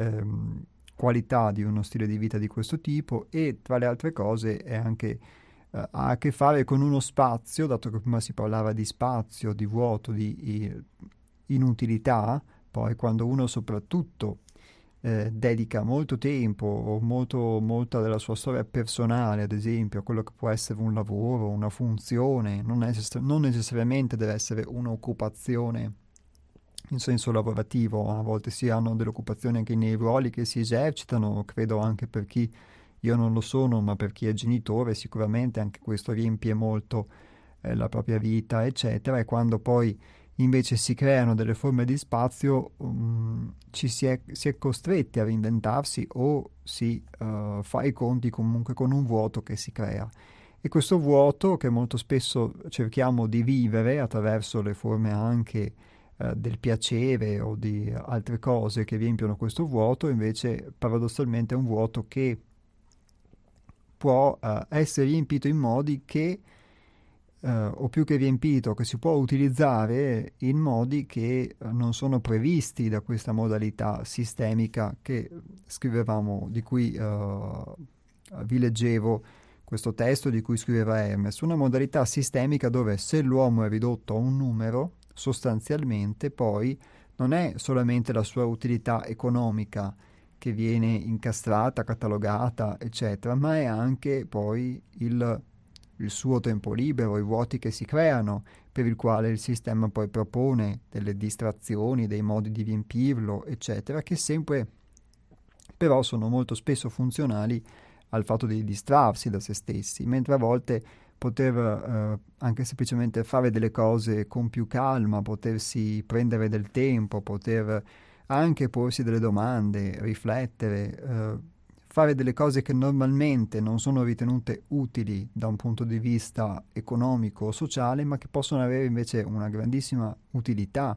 qualità di uno stile di vita di questo tipo e tra le altre cose è anche, ha a che fare con uno spazio, dato che prima si parlava di spazio, di vuoto, di inutilità, poi quando uno soprattutto dedica molto tempo o molta della sua storia personale, ad esempio, a quello che può essere un lavoro, una funzione, non necessariamente deve essere un'occupazione in senso lavorativo, a volte si hanno delle occupazioni anche nei ruoli che si esercitano, credo anche per chi, io non lo sono, ma per chi è genitore sicuramente anche questo riempie molto la propria vita, eccetera, e quando poi invece si creano delle forme di spazio, si è costretti a reinventarsi o si fa i conti comunque con un vuoto che si crea. E questo vuoto che molto spesso cerchiamo di vivere attraverso le forme anche del piacere o di altre cose che riempiono questo vuoto, invece paradossalmente è un vuoto che può essere riempito in modi che o più che riempito, che si può utilizzare in modi che non sono previsti da questa modalità sistemica che scrivevamo, di cui vi leggevo questo testo di cui scriveva Hermes, una modalità sistemica dove se l'uomo è ridotto a un numero, sostanzialmente poi non è solamente la sua utilità economica che viene incastrata, catalogata, eccetera, ma è anche poi il suo tempo libero, i vuoti che si creano, per il quale il sistema poi propone delle distrazioni, dei modi di riempirlo, eccetera, che sempre però sono molto spesso funzionali al fatto di distrarsi da se stessi, mentre a volte poter anche semplicemente fare delle cose con più calma, potersi prendere del tempo, poter anche porsi delle domande, riflettere, fare delle cose che normalmente non sono ritenute utili da un punto di vista economico o sociale, ma che possono avere invece una grandissima utilità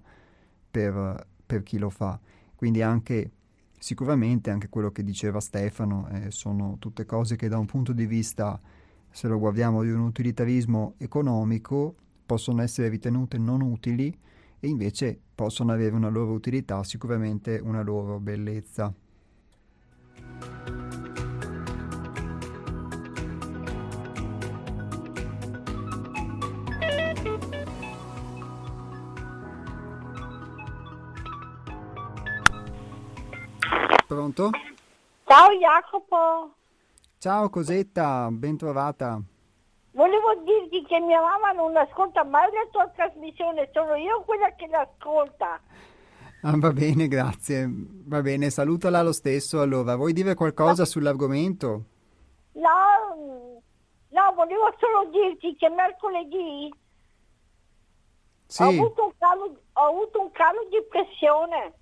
per chi lo fa. Quindi anche sicuramente anche quello che diceva Stefano sono tutte cose che da un punto di vista, se lo guardiamo di un utilitarismo economico, possono essere ritenute non utili e invece possono avere una loro utilità, sicuramente una loro bellezza. Pronto? Ciao Jacopo, Ciao Cosetta, ben trovata. volevo dirti che mia mamma non ascolta mai la tua trasmissione, sono io quella che l'ascolta. Ah, va bene, grazie. Va bene, salutala lo stesso. Allora, vuoi dire qualcosa sull'argomento? No, volevo solo dirti che mercoledì Sì, ho avuto un calo di pressione.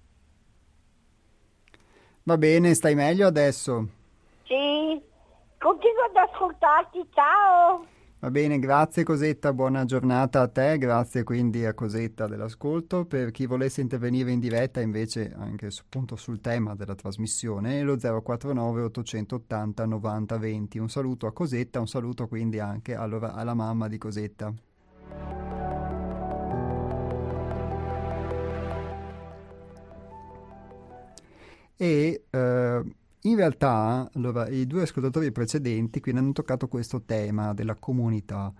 va bene, stai meglio adesso. Sì, continuo ad ascoltarti, ciao. Va bene, grazie Cosetta, buona giornata a te, grazie quindi a Cosetta dell'ascolto. Per chi volesse intervenire in diretta invece anche appunto sul tema della trasmissione, lo 049 880 90 20. Un saluto a Cosetta, un saluto quindi anche alla mamma di Cosetta. E in realtà, allora, i due ascoltatori precedenti quindi hanno toccato questo tema della comunità.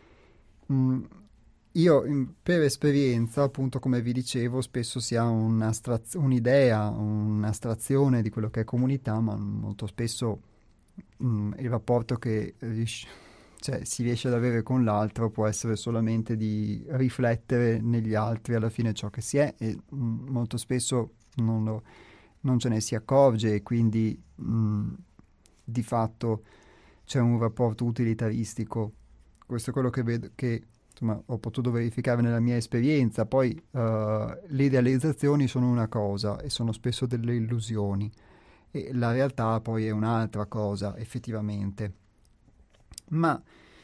Io per esperienza, appunto come vi dicevo, spesso si ha un'idea, un'astrazione di quello che è comunità, ma molto spesso il rapporto che si riesce ad avere con l'altro può essere solamente di riflettere negli altri alla fine ciò che si è e molto spesso non ce ne si accorge e quindi di fatto c'è un rapporto utilitaristico. Questo è quello che vedo, che insomma ho potuto verificare nella mia esperienza. Poi le idealizzazioni sono una cosa e sono spesso delle illusioni, e la realtà poi è un'altra cosa effettivamente. Ma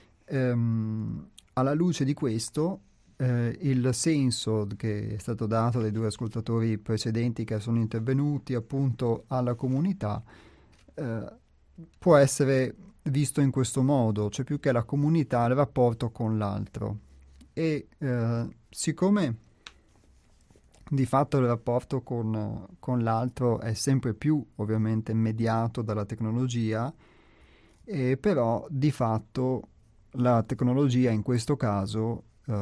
alla luce di questo, il senso che è stato dato dai due ascoltatori precedenti che sono intervenuti appunto alla comunità può essere visto in questo modo, cioè più che la comunità, il rapporto con l'altro. E siccome di fatto il rapporto con l'altro è sempre più ovviamente mediato dalla tecnologia, però di fatto la tecnologia in questo caso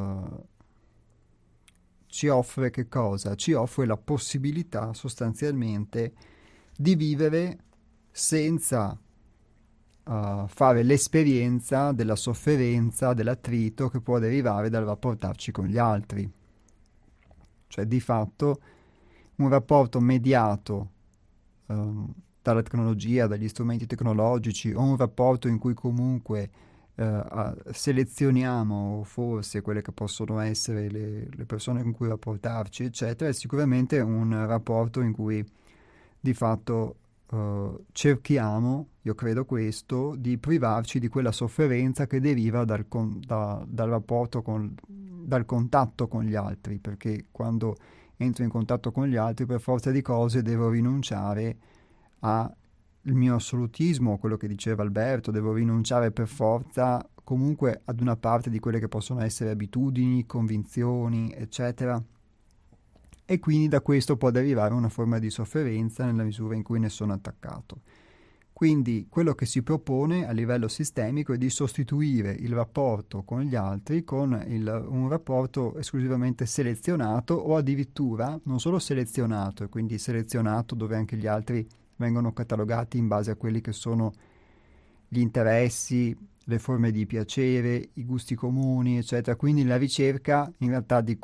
ci offre che cosa? Ci offre la possibilità sostanzialmente di vivere senza fare l'esperienza della sofferenza, dell'attrito che può derivare dal rapportarci con gli altri. Cioè di fatto un rapporto mediato dalla tecnologia, dagli strumenti tecnologici, o un rapporto in cui comunque selezioniamo forse quelle che possono essere le persone con cui rapportarci, eccetera, è sicuramente un rapporto in cui di fatto cerchiamo, io credo questo, di privarci di quella sofferenza che deriva dal rapporto dal contatto con gli altri, perché quando entro in contatto con gli altri per forza di cose devo rinunciare al mio assolutismo, quello che diceva Alberto, devo rinunciare per forza comunque ad una parte di quelle che possono essere abitudini, convinzioni, eccetera. E quindi da questo può derivare una forma di sofferenza nella misura in cui ne sono attaccato. Quindi quello che si propone a livello sistemico è di sostituire il rapporto con gli altri con un rapporto esclusivamente selezionato, o addirittura non solo selezionato, e quindi selezionato dove anche gli altri vengono catalogati in base a quelli che sono gli interessi, le forme di piacere, i gusti comuni, eccetera. Quindi la ricerca in realtà di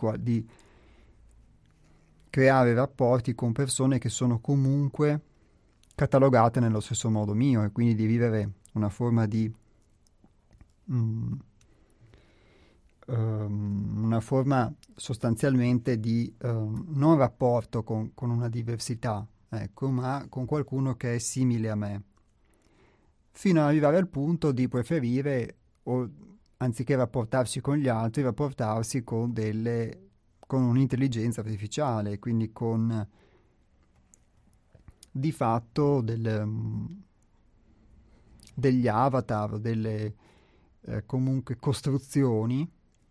creare rapporti con persone che sono comunque catalogate nello stesso modo mio, e quindi di vivere una forma di una forma sostanzialmente di non rapporto con una diversità, ecco, ma con qualcuno che è simile a me, fino ad arrivare al punto di preferire, o anziché rapportarsi con gli altri, rapportarsi con un'intelligenza artificiale, quindi con di fatto degli avatar, delle comunque costruzioni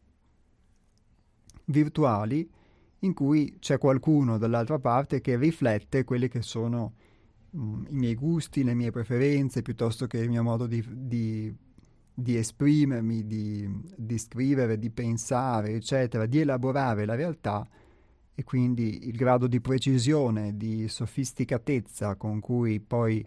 virtuali in cui c'è qualcuno dall'altra parte che riflette quelli che sono i miei gusti, le mie preferenze, piuttosto che il mio modo di esprimermi, di scrivere, di pensare, eccetera, di elaborare la realtà, e quindi il grado di precisione, di sofisticatezza con cui poi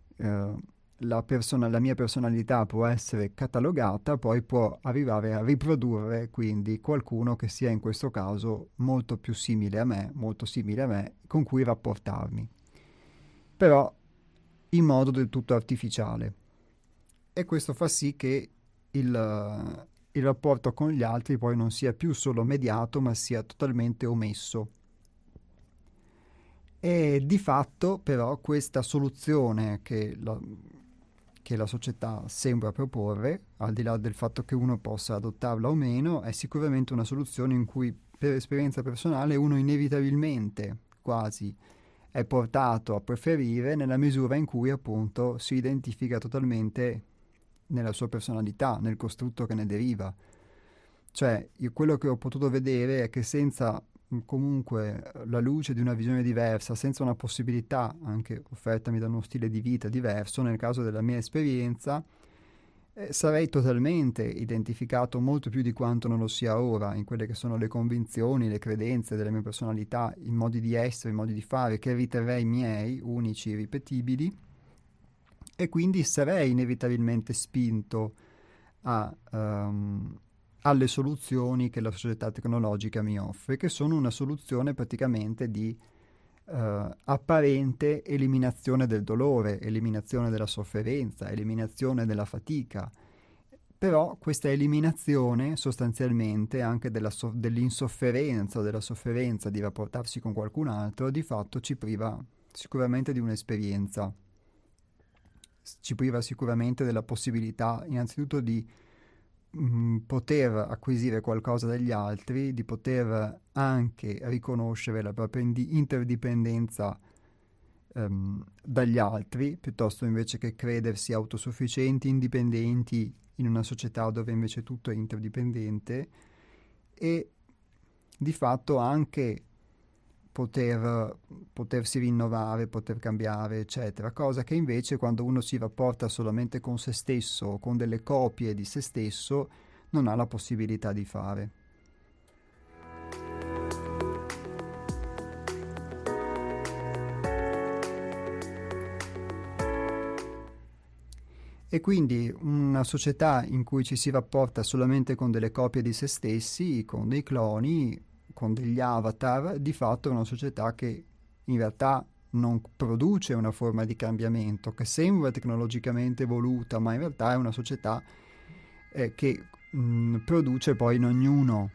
la mia personalità può essere catalogata, poi può arrivare a riprodurre quindi qualcuno che sia in questo caso molto più simile a me, molto simile a me, con cui rapportarmi, però in modo del tutto artificiale. E questo fa sì che il rapporto con gli altri poi non sia più solo mediato, ma sia totalmente omesso. E di fatto però questa soluzione che la società sembra proporre, al di là del fatto che uno possa adottarla o meno, è sicuramente una soluzione in cui per esperienza personale uno inevitabilmente quasi è portato a preferire nella misura in cui appunto si identifica totalmente nella sua personalità, nel costrutto che ne deriva. Cioè, quello che ho potuto vedere è che senza comunque la luce di una visione diversa, senza una possibilità anche offertami da uno stile di vita diverso, nel caso della mia esperienza, sarei totalmente identificato molto più di quanto non lo sia ora in quelle che sono le convinzioni, le credenze della mia personalità, i modi di essere, i modi di fare che riterrei miei, unici, irripetibili, e quindi sarei inevitabilmente spinto alle soluzioni che la società tecnologica mi offre, che sono una soluzione praticamente di apparente eliminazione del dolore, eliminazione della sofferenza, eliminazione della fatica. Però questa eliminazione sostanzialmente anche dell'insofferenza o della sofferenza di rapportarsi con qualcun altro di fatto ci priva sicuramente di un'esperienza, ci priva sicuramente della possibilità innanzitutto di poter acquisire qualcosa dagli altri, di poter anche riconoscere la propria interdipendenza dagli altri, piuttosto invece che credersi autosufficienti, indipendenti in una società dove invece tutto è interdipendente, e di fatto anche potersi rinnovare, poter cambiare, eccetera, cosa che invece quando uno si rapporta solamente con se stesso o con delle copie di se stesso non ha la possibilità di fare. E quindi una società in cui ci si rapporta solamente con delle copie di se stessi, con dei cloni, con degli avatar, di fatto è una società che in realtà non produce una forma di cambiamento, che sembra tecnologicamente evoluta, ma in realtà è una società che produce poi in ognuno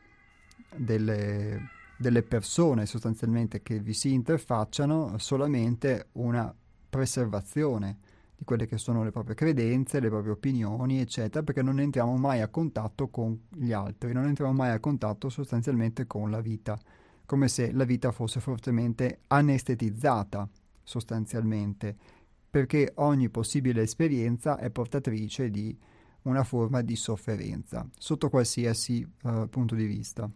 delle persone sostanzialmente che vi si interfacciano solamente una preservazione di quelle che sono le proprie credenze, le proprie opinioni, eccetera, perché non entriamo mai a contatto con gli altri, non entriamo mai a contatto sostanzialmente con la vita, come se la vita fosse fortemente anestetizzata, sostanzialmente, perché ogni possibile esperienza è portatrice di una forma di sofferenza, sotto qualsiasi punto di vista.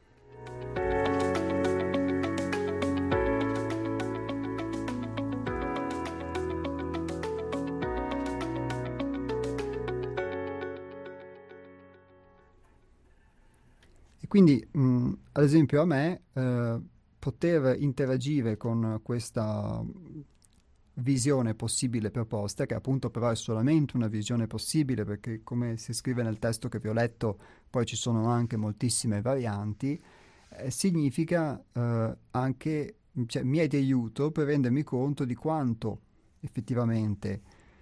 Quindi, ad esempio, a me poter interagire con questa visione possibile proposta, che appunto però è solamente una visione possibile, perché come si scrive nel testo che vi ho letto, poi ci sono anche moltissime varianti, significa anche, cioè, mi è di aiuto per rendermi conto di quanto effettivamente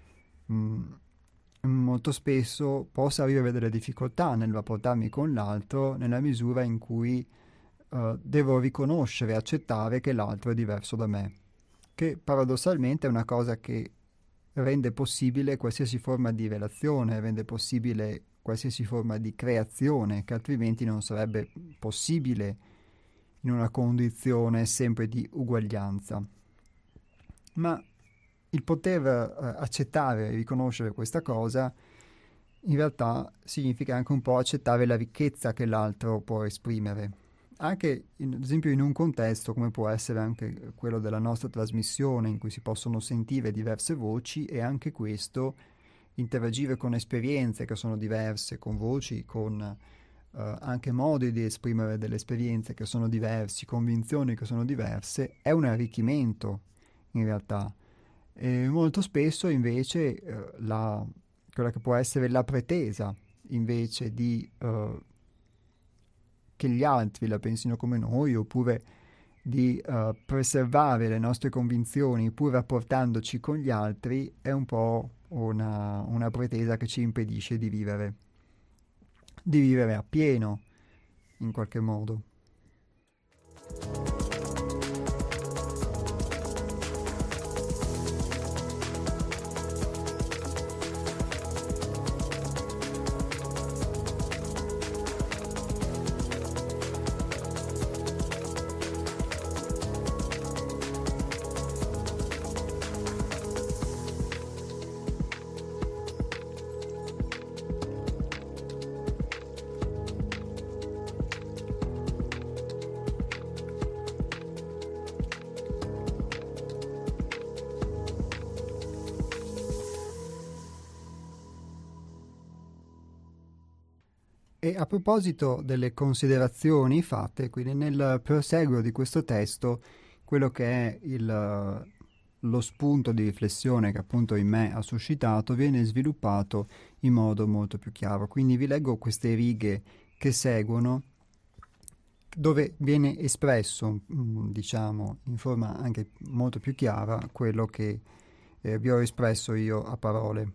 molto spesso possa avere delle difficoltà nel rapportarmi con l'altro nella misura in cui devo riconoscere e accettare che l'altro è diverso da me, che paradossalmente è una cosa che rende possibile qualsiasi forma di relazione, rende possibile qualsiasi forma di creazione, che altrimenti non sarebbe possibile in una condizione sempre di uguaglianza. Ma il poter accettare e riconoscere questa cosa in realtà significa anche un po' accettare la ricchezza che l'altro può esprimere, anche ad esempio in un contesto come può essere anche quello della nostra trasmissione, in cui si possono sentire diverse voci, e anche questo, interagire con esperienze che sono diverse, con voci, con anche modi di esprimere delle esperienze che sono diversi, convinzioni che sono diverse, è un arricchimento in realtà. E molto spesso invece quella che può essere la pretesa invece di che gli altri la pensino come noi, oppure di preservare le nostre convinzioni pur rapportandoci con gli altri, è un po' una pretesa che ci impedisce di vivere appieno in qualche modo. E a proposito delle considerazioni fatte, quindi nel proseguo di questo testo, quello che è lo spunto di riflessione che appunto in me ha suscitato viene sviluppato in modo molto più chiaro. Quindi vi leggo queste righe che seguono, dove viene espresso, diciamo, in forma anche molto più chiara quello che vi ho espresso io a parole.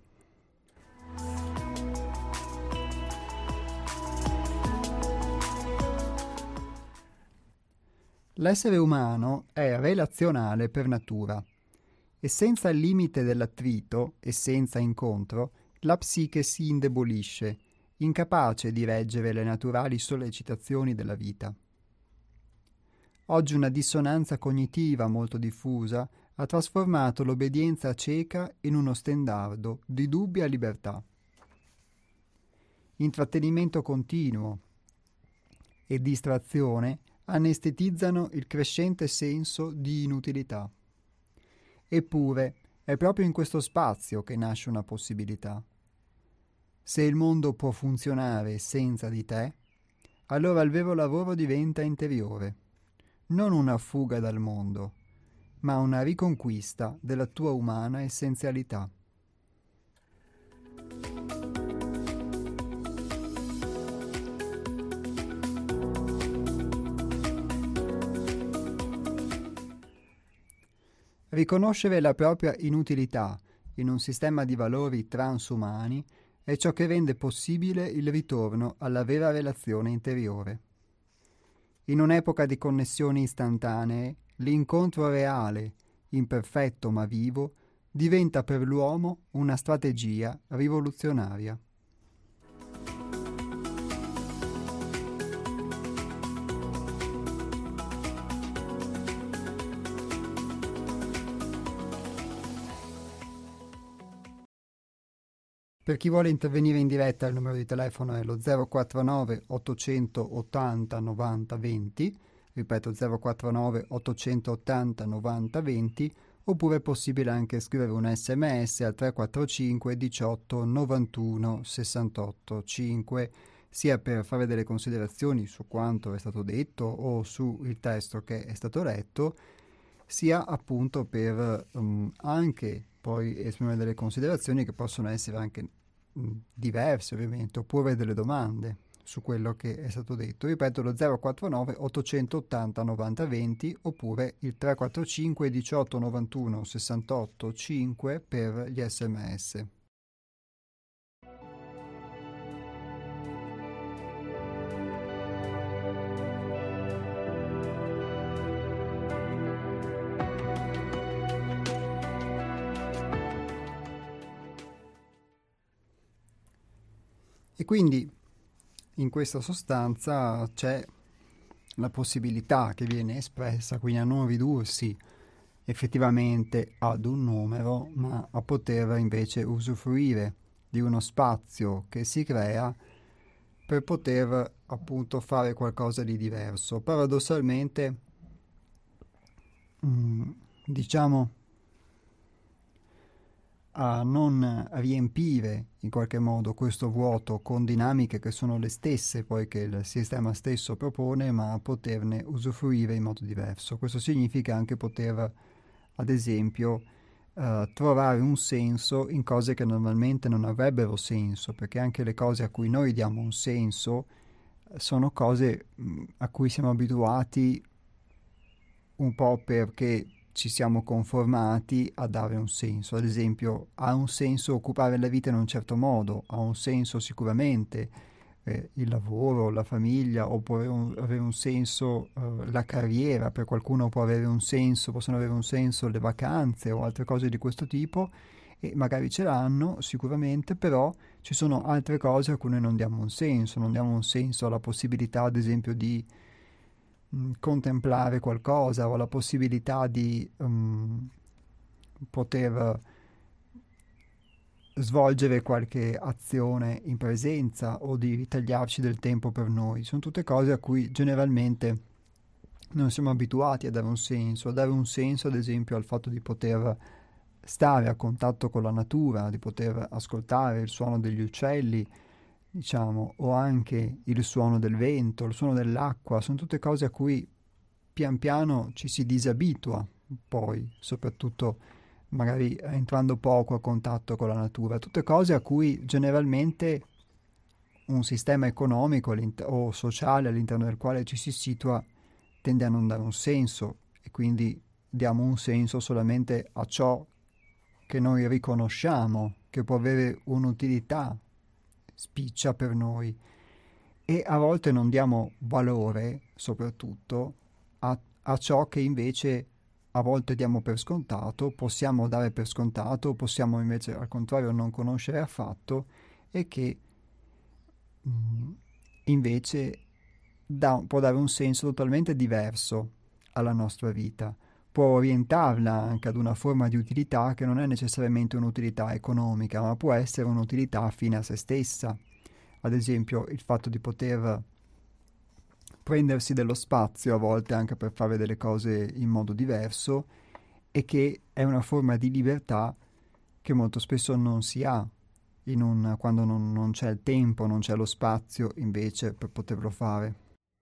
L'essere umano è relazionale per natura e senza il limite dell'attrito e senza incontro la psiche si indebolisce, incapace di reggere le naturali sollecitazioni della vita. Oggi una dissonanza cognitiva molto diffusa ha trasformato l'obbedienza cieca in uno stendardo di dubbia libertà. Intrattenimento continuo e distrazione anestetizzano il crescente senso di inutilità. Eppure è proprio in questo spazio che nasce una possibilità. Se il mondo può funzionare senza di te, allora il vero lavoro diventa interiore, non una fuga dal mondo, ma una riconquista della tua umana essenzialità. Riconoscere la propria inutilità in un sistema di valori transumani è ciò che rende possibile il ritorno alla vera relazione interiore. In un'epoca di connessioni istantanee, l'incontro reale, imperfetto ma vivo, diventa per l'uomo una strategia rivoluzionaria. Per chi vuole intervenire in diretta il numero di telefono è lo 049 880 90 20, ripeto 049 880 90 20, oppure è possibile anche scrivere un sms al 345 18 91 68 5, sia per fare delle considerazioni su quanto è stato detto o sul testo che è stato letto, sia appunto per anche poi esprimere delle considerazioni che possono essere anche diverse ovviamente, oppure delle domande su quello che è stato detto. Ripeto, lo 049 880 90 20 oppure il 345 18 91 68 5 per gli sms. E quindi in questa sostanza c'è la possibilità che viene espressa, quindi a non ridursi effettivamente ad un numero, ma a poter invece usufruire di uno spazio che si crea per poter appunto fare qualcosa di diverso. Paradossalmente, diciamo, a non riempire in qualche modo questo vuoto con dinamiche che sono le stesse poi che il sistema stesso propone, ma a poterne usufruire in modo diverso. Questo significa anche poter, ad esempio, trovare un senso in cose che normalmente non avrebbero senso, perché anche le cose a cui noi diamo un senso sono cose a cui siamo abituati un po' perché ci siamo conformati a dare un senso. Ad esempio, ha un senso occupare la vita in un certo modo, ha un senso sicuramente il lavoro, la famiglia, o può avere un senso la carriera, per qualcuno può avere un senso, possono avere un senso le vacanze o altre cose di questo tipo, e magari ce l'hanno sicuramente, però ci sono altre cose a cui noi non diamo un senso alla possibilità, ad esempio, di contemplare qualcosa, o la possibilità di poter svolgere qualche azione in presenza o di ritagliarci del tempo per noi. Sono tutte cose a cui generalmente non siamo abituati a dare un senso, ad esempio al fatto di poter stare a contatto con la natura, di poter ascoltare il suono degli uccelli, diciamo, o anche il suono del vento, il suono dell'acqua. Sono tutte cose a cui pian piano ci si disabitua, poi soprattutto magari entrando poco a contatto con la natura, tutte cose a cui generalmente un sistema economico o sociale all'interno del quale ci si situa tende a non dare un senso, e quindi diamo un senso solamente a ciò che noi riconosciamo, che può avere un'utilità spiccia per noi, e a volte non diamo valore soprattutto a ciò che invece a volte diamo per scontato, possiamo dare per scontato, possiamo invece al contrario non conoscere affatto, e che invece può dare un senso totalmente diverso alla nostra vita, può orientarla anche ad una forma di utilità che non è necessariamente un'utilità economica, ma può essere un'utilità fine a se stessa. Ad esempio, il fatto di poter prendersi dello spazio a volte anche per fare delle cose in modo diverso, e che è una forma di libertà che molto spesso non si ha quando non c'è il tempo, non c'è lo spazio invece per poterlo fare.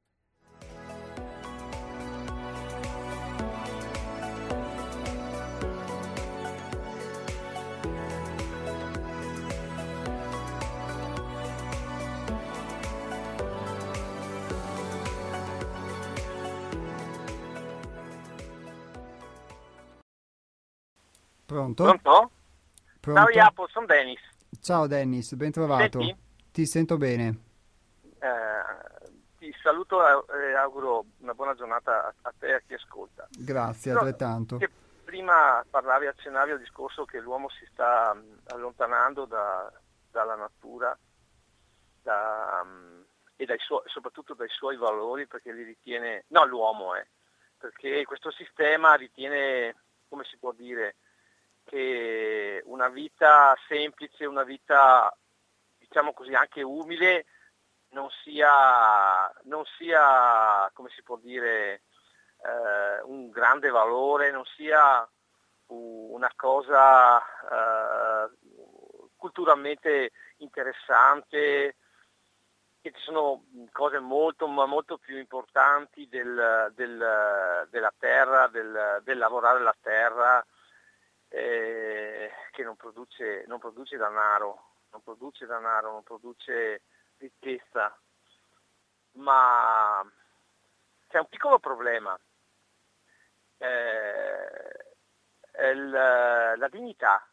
Pronto? Pronto? Pronto? Ciao Iapo, sono Dennis. Ciao Dennis, ben trovato. Senti? Ti sento bene. Ti saluto e auguro una buona giornata a te e a chi ascolta. Grazie, Però, altrettanto. che prima accennavi al discorso che l'uomo si sta allontanando dalla natura e soprattutto dai suoi valori, perché li ritiene, no, l'uomo perché questo sistema ritiene, come si può dire, che una vita semplice, una vita diciamo così anche umile non sia, come si può dire, un grande valore, non sia una cosa culturalmente interessante, che ci sono cose molto, ma molto più importanti della terra, del lavorare la terra, che non produce denaro, non produce ricchezza, ma c'è un piccolo problema, è la dignità,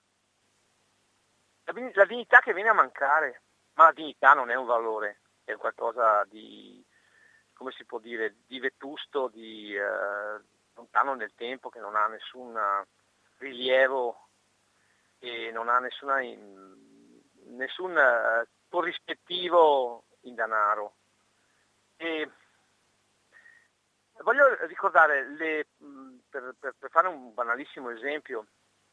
la dignità che viene a mancare, ma la dignità non è un valore, è qualcosa di, come si può dire, di vetusto, di lontano nel tempo, che non ha nessun rilievo e non ha nessun corrispettivo in denaro. E voglio ricordare, per fare un banalissimo esempio,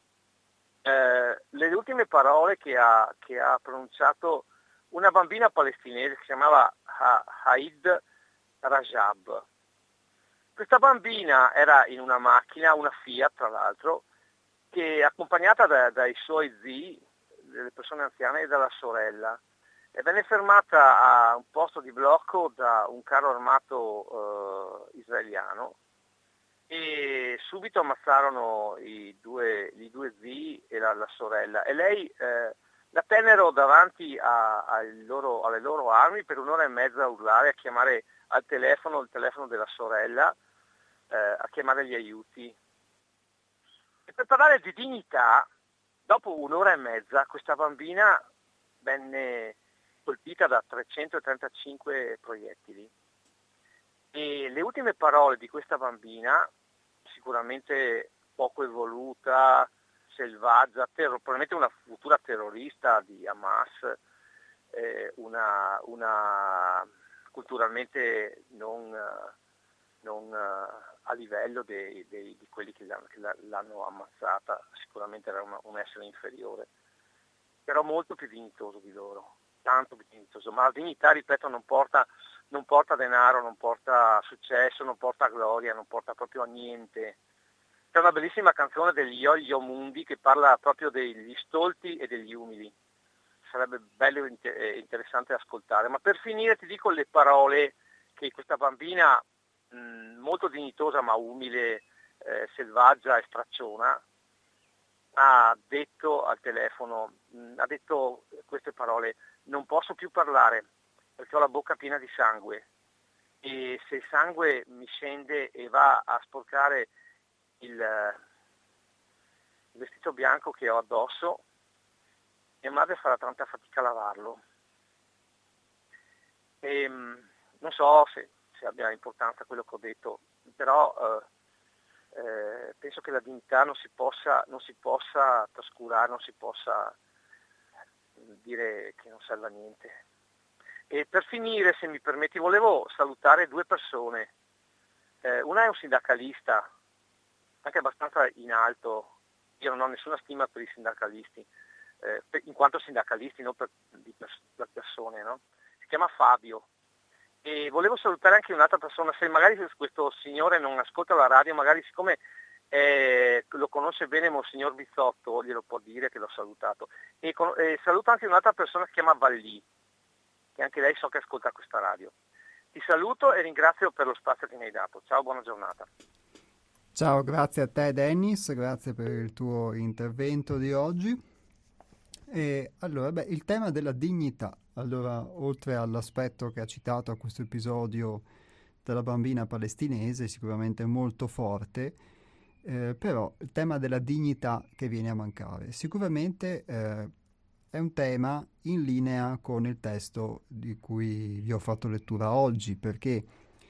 le ultime parole che ha pronunciato una bambina palestinese che si chiamava Haid Rajab. Questa bambina era in una macchina, una Fiat tra l'altro, che accompagnata dai suoi zii, delle persone anziane, e dalla sorella, e venne fermata a un posto di blocco da un carro armato israeliano, e subito ammazzarono i due zii e la sorella, e lei la tennero davanti alle loro armi per un'ora e mezza a urlare, a chiamare il telefono della sorella, a chiamare gli aiuti. E per parlare di dignità, dopo un'ora e mezza questa bambina venne colpita da 335 proiettili, e le ultime parole di questa bambina, sicuramente poco evoluta, selvaggia, probabilmente una futura terrorista di Hamas, una culturalmente non a livello di quelli che l'hanno ammazzata, sicuramente era un essere inferiore, però molto più dignitoso di loro, tanto più dignitoso, ma la dignità, ripeto, non porta denaro, non porta successo, non porta gloria, non porta proprio a niente. C'è una bellissima canzone degli Yo-Yo Mundi che parla proprio degli stolti e degli umili, sarebbe bello e interessante ascoltare. Ma per finire ti dico le parole che questa bambina, molto dignitosa ma umile, selvaggia e stracciona, ha detto al telefono, ha detto queste parole: non posso più parlare, perché ho la bocca piena di sangue e se il sangue mi scende e va a sporcare il vestito bianco che ho addosso, mia madre farà tanta fatica a lavarlo. E, non so se abbia importanza quello che ho detto, però penso che la dignità non si possa trascurare, non si possa dire che non serve a niente. E per finire, se mi permetti, volevo salutare due persone. Una è un sindacalista, anche abbastanza in alto. Io non ho nessuna stima per i sindacalisti, in quanto sindacalisti, non per persone, no? Si chiama Fabio. E volevo salutare anche un'altra persona, se magari questo signore non ascolta la radio, magari siccome lo conosce bene Monsignor Bizzotto, glielo può dire che l'ho salutato. E saluto anche un'altra persona che si chiama Vallì, che anche lei so che ascolta questa radio. Ti saluto e ringrazio per lo spazio che mi hai dato. Ciao, buona giornata. Ciao, grazie a te Dennis, grazie per il tuo intervento di oggi. E allora, il tema della dignità. Allora, oltre all'aspetto che ha citato a questo episodio della bambina palestinese, sicuramente molto forte, però il tema della dignità che viene a mancare. Sicuramente è un tema in linea con il testo di cui vi ho fatto lettura oggi, perché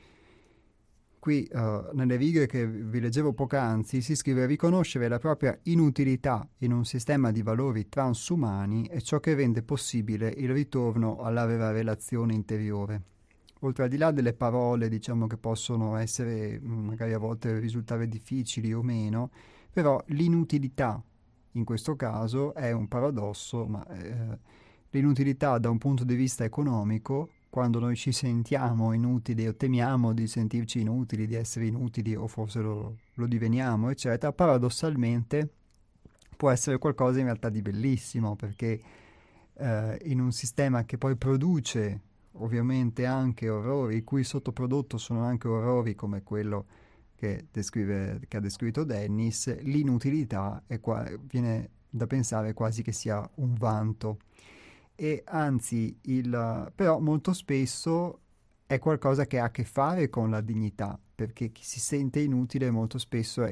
qui nelle righe che vi leggevo poc'anzi si scrive: riconoscere la propria inutilità in un sistema di valori transumani è ciò che rende possibile il ritorno alla vera relazione interiore. Oltre al di là delle parole, diciamo, che possono essere magari a volte risultare difficili o meno, però l'inutilità in questo caso è un paradosso, ma l'inutilità da un punto di vista economico, quando noi ci sentiamo inutili o temiamo di sentirci inutili, di essere inutili o forse lo diveniamo, eccetera, paradossalmente può essere qualcosa in realtà di bellissimo, perché in un sistema che poi produce ovviamente anche orrori, il cui sottoprodotto sono anche orrori come quello che ha descritto Dennis, l'inutilità viene da pensare quasi che sia un vanto. E anzi, però molto spesso è qualcosa che ha a che fare con la dignità, perché chi si sente inutile molto spesso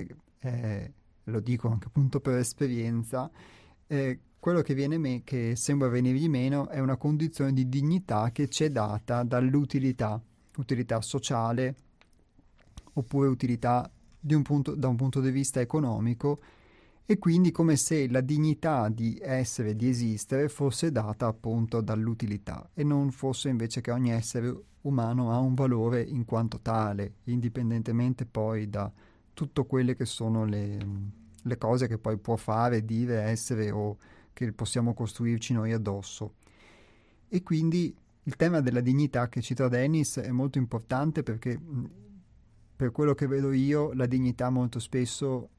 lo dico anche appunto per esperienza, quello che sembra venirgli meno è una condizione di dignità che ci è data dall'utilità, utilità sociale oppure utilità da un punto di vista economico, e quindi come se la dignità di essere, di esistere, fosse data appunto dall'utilità e non fosse invece che ogni essere umano ha un valore in quanto tale, indipendentemente poi da tutte quelle che sono le cose che poi può fare, dire, essere o che possiamo costruirci noi addosso. E quindi il tema della dignità che cita Dennis è molto importante, perché per quello che vedo io la dignità molto spesso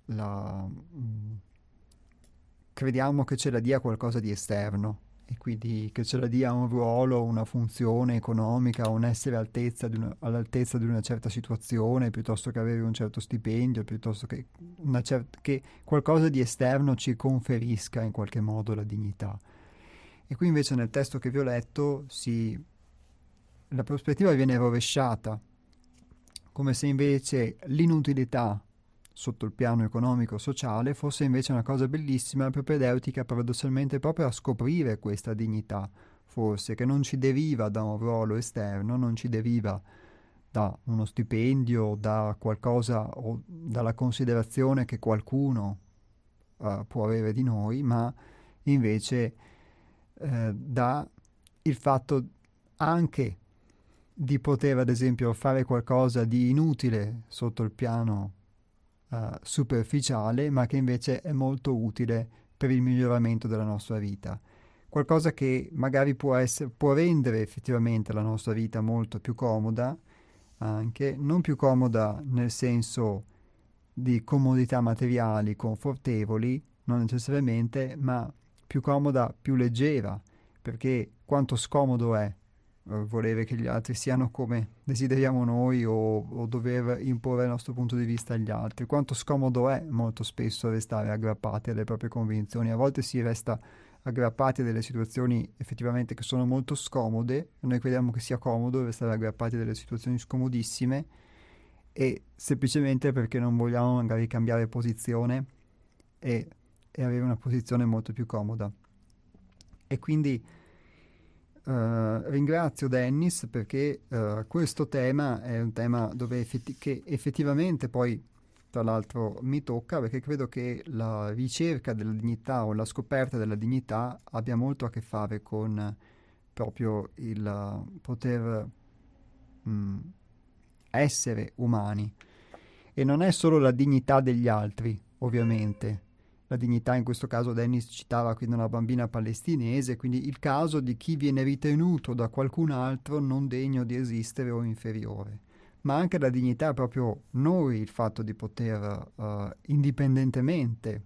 crediamo che ce la dia qualcosa di esterno, e quindi che ce la dia un ruolo, una funzione economica, un essere all'altezza di una certa situazione, piuttosto che avere un certo stipendio, piuttosto che che qualcosa di esterno ci conferisca in qualche modo la dignità. E qui invece nel testo che vi ho letto la prospettiva viene rovesciata, come se invece l'inutilità sotto il piano economico-sociale fosse invece una cosa bellissima e propedeutica paradossalmente proprio a scoprire questa dignità, forse, che non ci deriva da un ruolo esterno, non ci deriva da uno stipendio, da qualcosa o dalla considerazione che qualcuno può avere di noi, ma invece da il fatto anche di poter, ad esempio, fare qualcosa di inutile sotto il piano superficiale, ma che invece è molto utile per il miglioramento della nostra vita. Qualcosa che magari può rendere effettivamente la nostra vita molto più comoda, anche non più comoda nel senso di comodità materiali confortevoli, non necessariamente, ma più comoda, più leggera, perché quanto scomodo è volere che gli altri siano come desideriamo noi o dover imporre il nostro punto di vista agli altri. Quanto scomodo è molto spesso restare aggrappati alle proprie convinzioni. A volte si resta aggrappati a delle situazioni effettivamente che sono molto scomode, noi crediamo che sia comodo restare aggrappati a delle situazioni scomodissime, e semplicemente perché non vogliamo magari cambiare posizione e avere una posizione molto più comoda. E quindi ringrazio Dennis, perché questo tema è un tema dove che effettivamente poi, tra l'altro, mi tocca, perché credo che la ricerca della dignità o la scoperta della dignità abbia molto a che fare con proprio il poter essere umani. E non è solo la dignità degli altri, ovviamente. La dignità, in questo caso Dennis citava quindi una bambina palestinese, quindi il caso di chi viene ritenuto da qualcun altro non degno di esistere o inferiore. Ma anche la dignità proprio noi, il fatto di poter, indipendentemente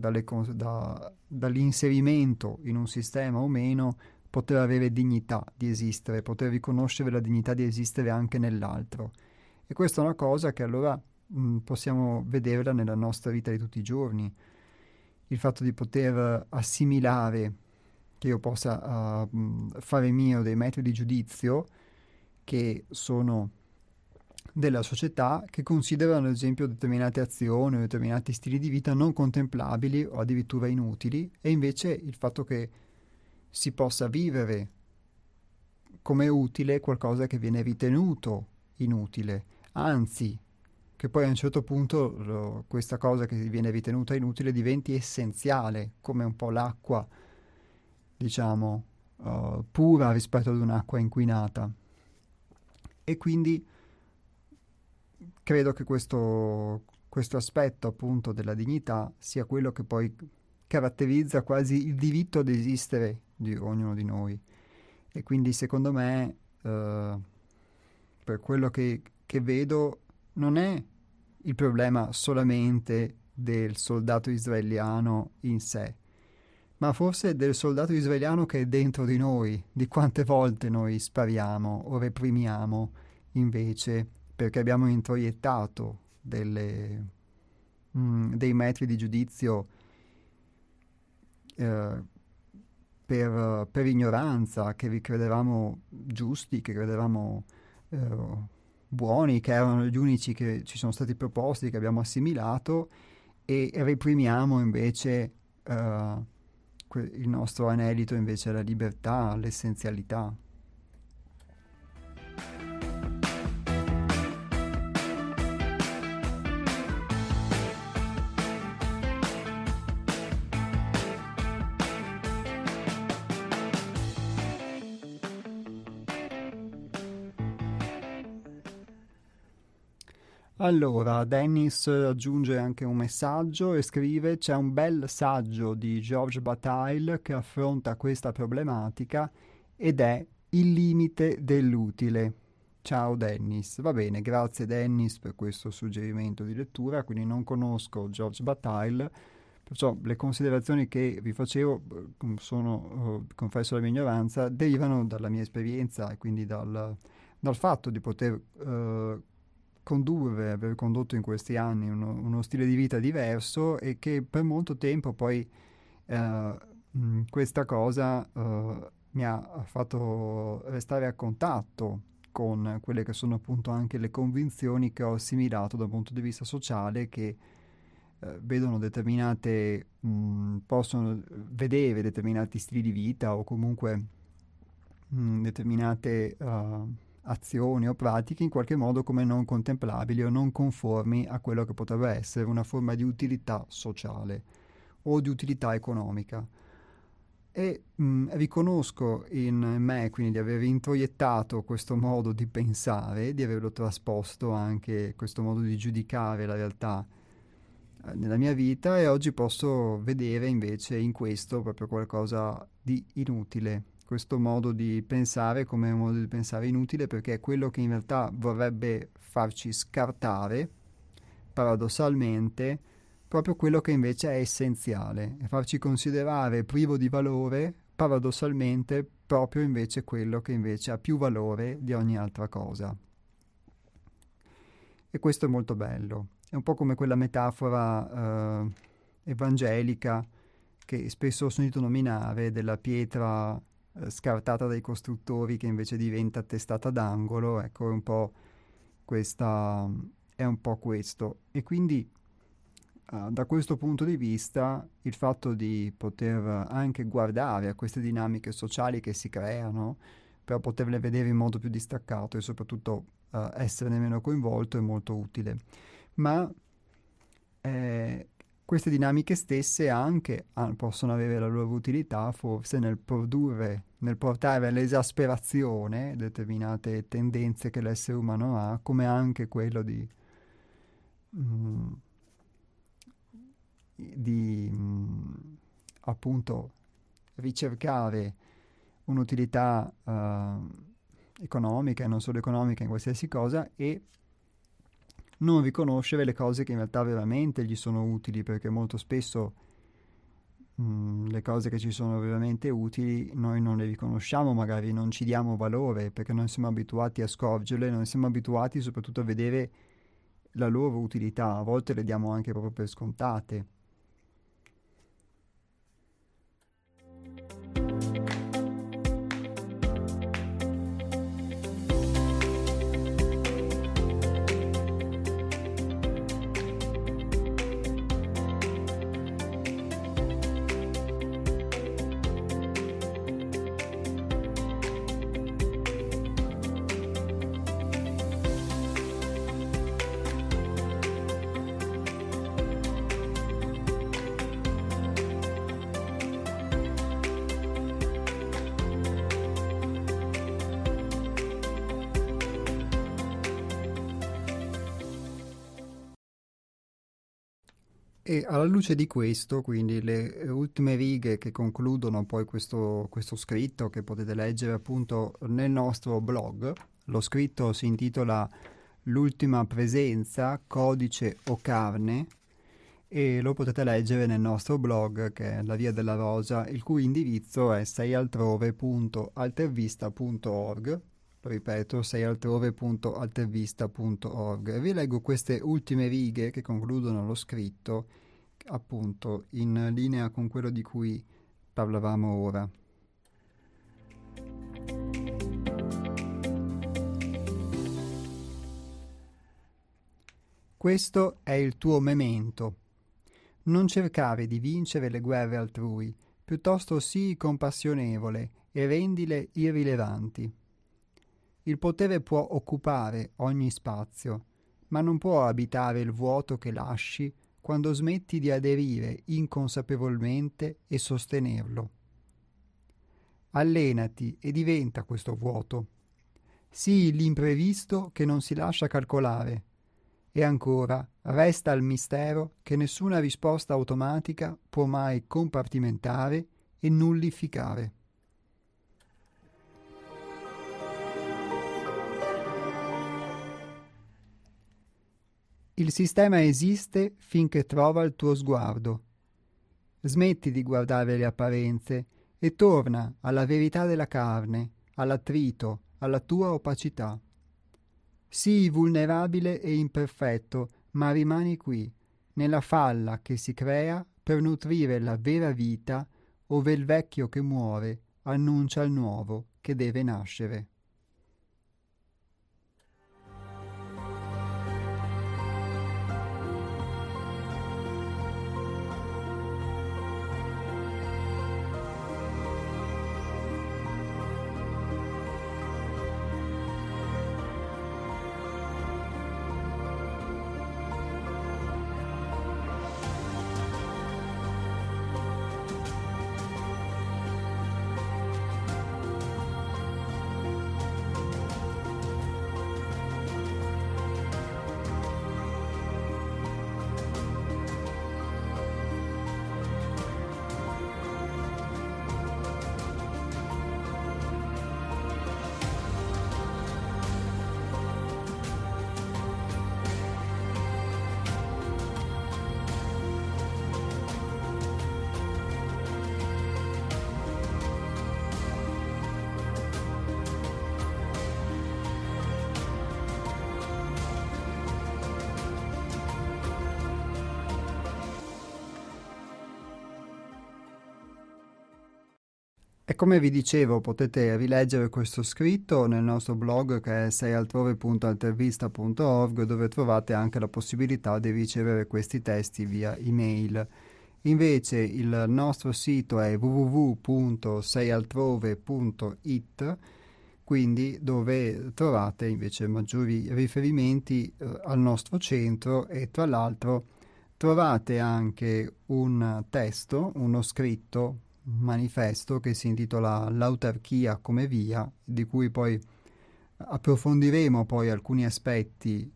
dall'inserimento in un sistema o meno, poter avere dignità di esistere, poter riconoscere la dignità di esistere anche nell'altro. E questa è una cosa che allora possiamo vederla nella nostra vita di tutti i giorni. Il fatto di poter assimilare, che io possa fare mio dei metodi di giudizio che sono della società, che considerano ad esempio determinate azioni o determinati stili di vita non contemplabili o addirittura inutili, e invece il fatto che si possa vivere come utile qualcosa che viene ritenuto inutile, anzi che poi a un certo punto questa cosa che viene ritenuta inutile diventi essenziale, come un po' l'acqua, diciamo, pura rispetto ad un'acqua inquinata. E quindi credo che questo aspetto appunto della dignità sia quello che poi caratterizza quasi il diritto ad esistere di ognuno di noi. E quindi secondo me, per quello che vedo, non è il problema solamente del soldato israeliano in sé, ma forse del soldato israeliano che è dentro di noi, di quante volte noi spariamo o reprimiamo invece perché abbiamo introiettato dei metri di giudizio per ignoranza, che ricredevamo giusti, che credevamo buoni, che erano gli unici che ci sono stati proposti, che abbiamo assimilato, e reprimiamo invece il nostro anelito invece alla libertà, all'essenzialità. Allora, Dennis aggiunge anche un messaggio e scrive: c'è un bel saggio di George Bataille che affronta questa problematica ed è Il limite dell'utile. Ciao Dennis. Va bene, grazie Dennis per questo suggerimento di lettura, quindi non conosco George Bataille, perciò le considerazioni che vi facevo sono, confesso la mia ignoranza, derivano dalla mia esperienza e quindi dal fatto di poter aver condotto in questi anni uno stile di vita diverso, e che per molto tempo poi questa cosa mi ha fatto restare a contatto con quelle che sono appunto anche le convinzioni che ho assimilato dal punto di vista sociale, che vedono determinate, possono vedere determinati stili di vita o comunque determinate azioni o pratiche in qualche modo come non contemplabili o non conformi a quello che potrebbe essere una forma di utilità sociale o di utilità economica. E riconosco in me quindi di aver introiettato questo modo di pensare, di averlo trasposto anche, questo modo di giudicare la realtà nella mia vita, e oggi posso vedere invece in questo proprio qualcosa di inutile, questo modo di pensare come un modo di pensare inutile, perché è quello che in realtà vorrebbe farci scartare paradossalmente proprio quello che invece è essenziale, e farci considerare privo di valore paradossalmente proprio invece quello che invece ha più valore di ogni altra cosa. E questo è molto bello. È un po' come quella metafora evangelica che spesso ho sentito nominare, della pietra scartata dai costruttori che invece diventa testata d'angolo. Ecco, è un po' questo. E quindi da questo punto di vista il fatto di poter anche guardare a queste dinamiche sociali che si creano per poterle vedere in modo più distaccato e soprattutto esserne meno coinvolto è molto utile. Ma queste dinamiche stesse anche possono avere la loro utilità forse nel portare all'esasperazione determinate tendenze che l'essere umano ha, come anche quello di appunto ricercare un'utilità economica e non solo economica in qualsiasi cosa e non riconoscere le cose che in realtà veramente gli sono utili, perché molto spesso le cose che ci sono veramente utili noi non le riconosciamo, magari non ci diamo valore perché non siamo abituati a scorgerle, non siamo abituati soprattutto a vedere la loro utilità, a volte le diamo anche proprio per scontate. E alla luce di questo, quindi le ultime righe che concludono poi questo scritto che potete leggere appunto nel nostro blog, lo scritto si intitola L'ultima presenza, codice o carne, e lo potete leggere nel nostro blog che è La Via della Rosa, il cui indirizzo è seialtrove.altervista.org. Ripeto, seialtrove.altervista.org. Vi leggo queste ultime righe che concludono lo scritto, appunto in linea con quello di cui parlavamo ora. Questo è il tuo memento. Non cercare di vincere le guerre altrui, piuttosto sii compassionevole e rendile irrilevanti. Il potere può occupare ogni spazio, ma non può abitare il vuoto che lasci quando smetti di aderire inconsapevolmente e sostenerlo. Allenati e diventa questo vuoto. Sii l'imprevisto che non si lascia calcolare. E ancora, resta il mistero che nessuna risposta automatica può mai compartimentare e nullificare. Il sistema esiste finché trova il tuo sguardo. Smetti di guardare le apparenze e torna alla verità della carne, all'attrito, alla tua opacità. Sii vulnerabile e imperfetto, ma rimani qui, nella falla che si crea per nutrire la vera vita, ove il vecchio che muore annuncia il nuovo che deve nascere. come vi dicevo, potete rileggere questo scritto nel nostro blog che è seialtrove.altervista.org, dove trovate anche la possibilità di ricevere questi testi via email. Invece il nostro sito è www.seialtrove.it, quindi dove trovate invece maggiori riferimenti al nostro centro, e tra l'altro trovate anche un testo, uno scritto, un manifesto che si intitola L'autarchia come via, di cui poi approfondiremo poi alcuni aspetti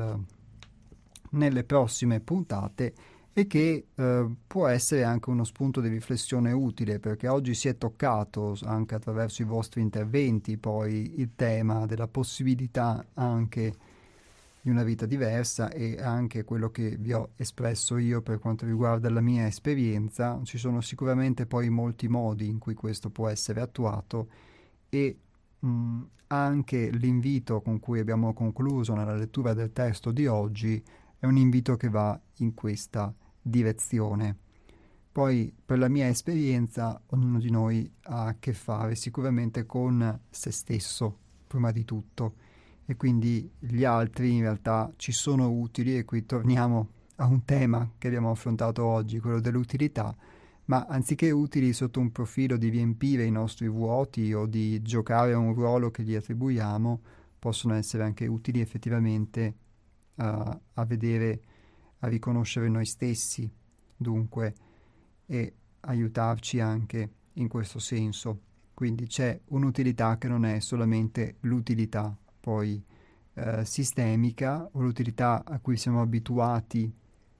nelle prossime puntate, e che può essere anche uno spunto di riflessione utile, perché oggi si è toccato anche attraverso i vostri interventi poi il tema della possibilità anche di una vita diversa, e anche quello che vi ho espresso io per quanto riguarda la mia esperienza. Ci sono sicuramente poi molti modi in cui questo può essere attuato, e anche l'invito con cui abbiamo concluso nella lettura del testo di oggi è un invito che va in questa direzione. Poi, per la mia esperienza, ognuno di noi ha a che fare sicuramente con se stesso prima di tutto, e quindi gli altri in realtà ci sono utili, e qui torniamo a un tema che abbiamo affrontato oggi, quello dell'utilità, ma anziché utili sotto un profilo di riempire i nostri vuoti o di giocare a un ruolo che gli attribuiamo, possono essere anche utili effettivamente a vedere, a riconoscere noi stessi, dunque, e aiutarci anche in questo senso. Quindi c'è un'utilità che non è solamente l'utilità poi sistemica, o l'utilità a cui siamo abituati,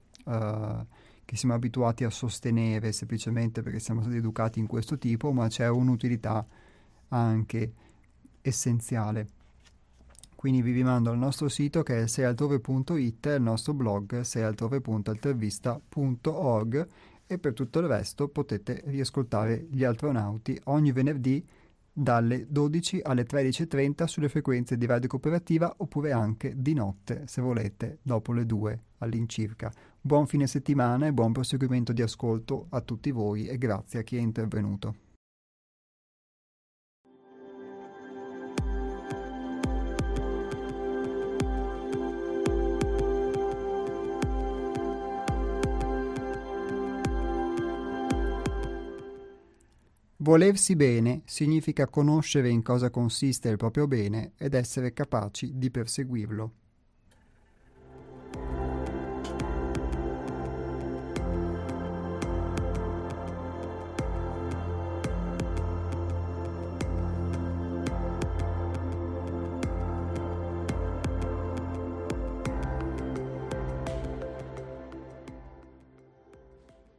che siamo abituati a sostenere semplicemente perché siamo stati educati in questo tipo, ma c'è un'utilità anche essenziale. Quindi vi rimando al nostro sito che è seialtrove.it, e il nostro blog seialtrove.altervista.org, e per tutto il resto potete riascoltare gli Altronauti ogni venerdì dalle 12 alle 13:30 sulle frequenze di Radio Cooperativa, oppure anche di notte se volete dopo le 2 all'incirca. Buon fine settimana e buon proseguimento di ascolto a tutti voi, e grazie a chi è intervenuto. Volersi bene significa conoscere in cosa consiste il proprio bene ed essere capaci di perseguirlo.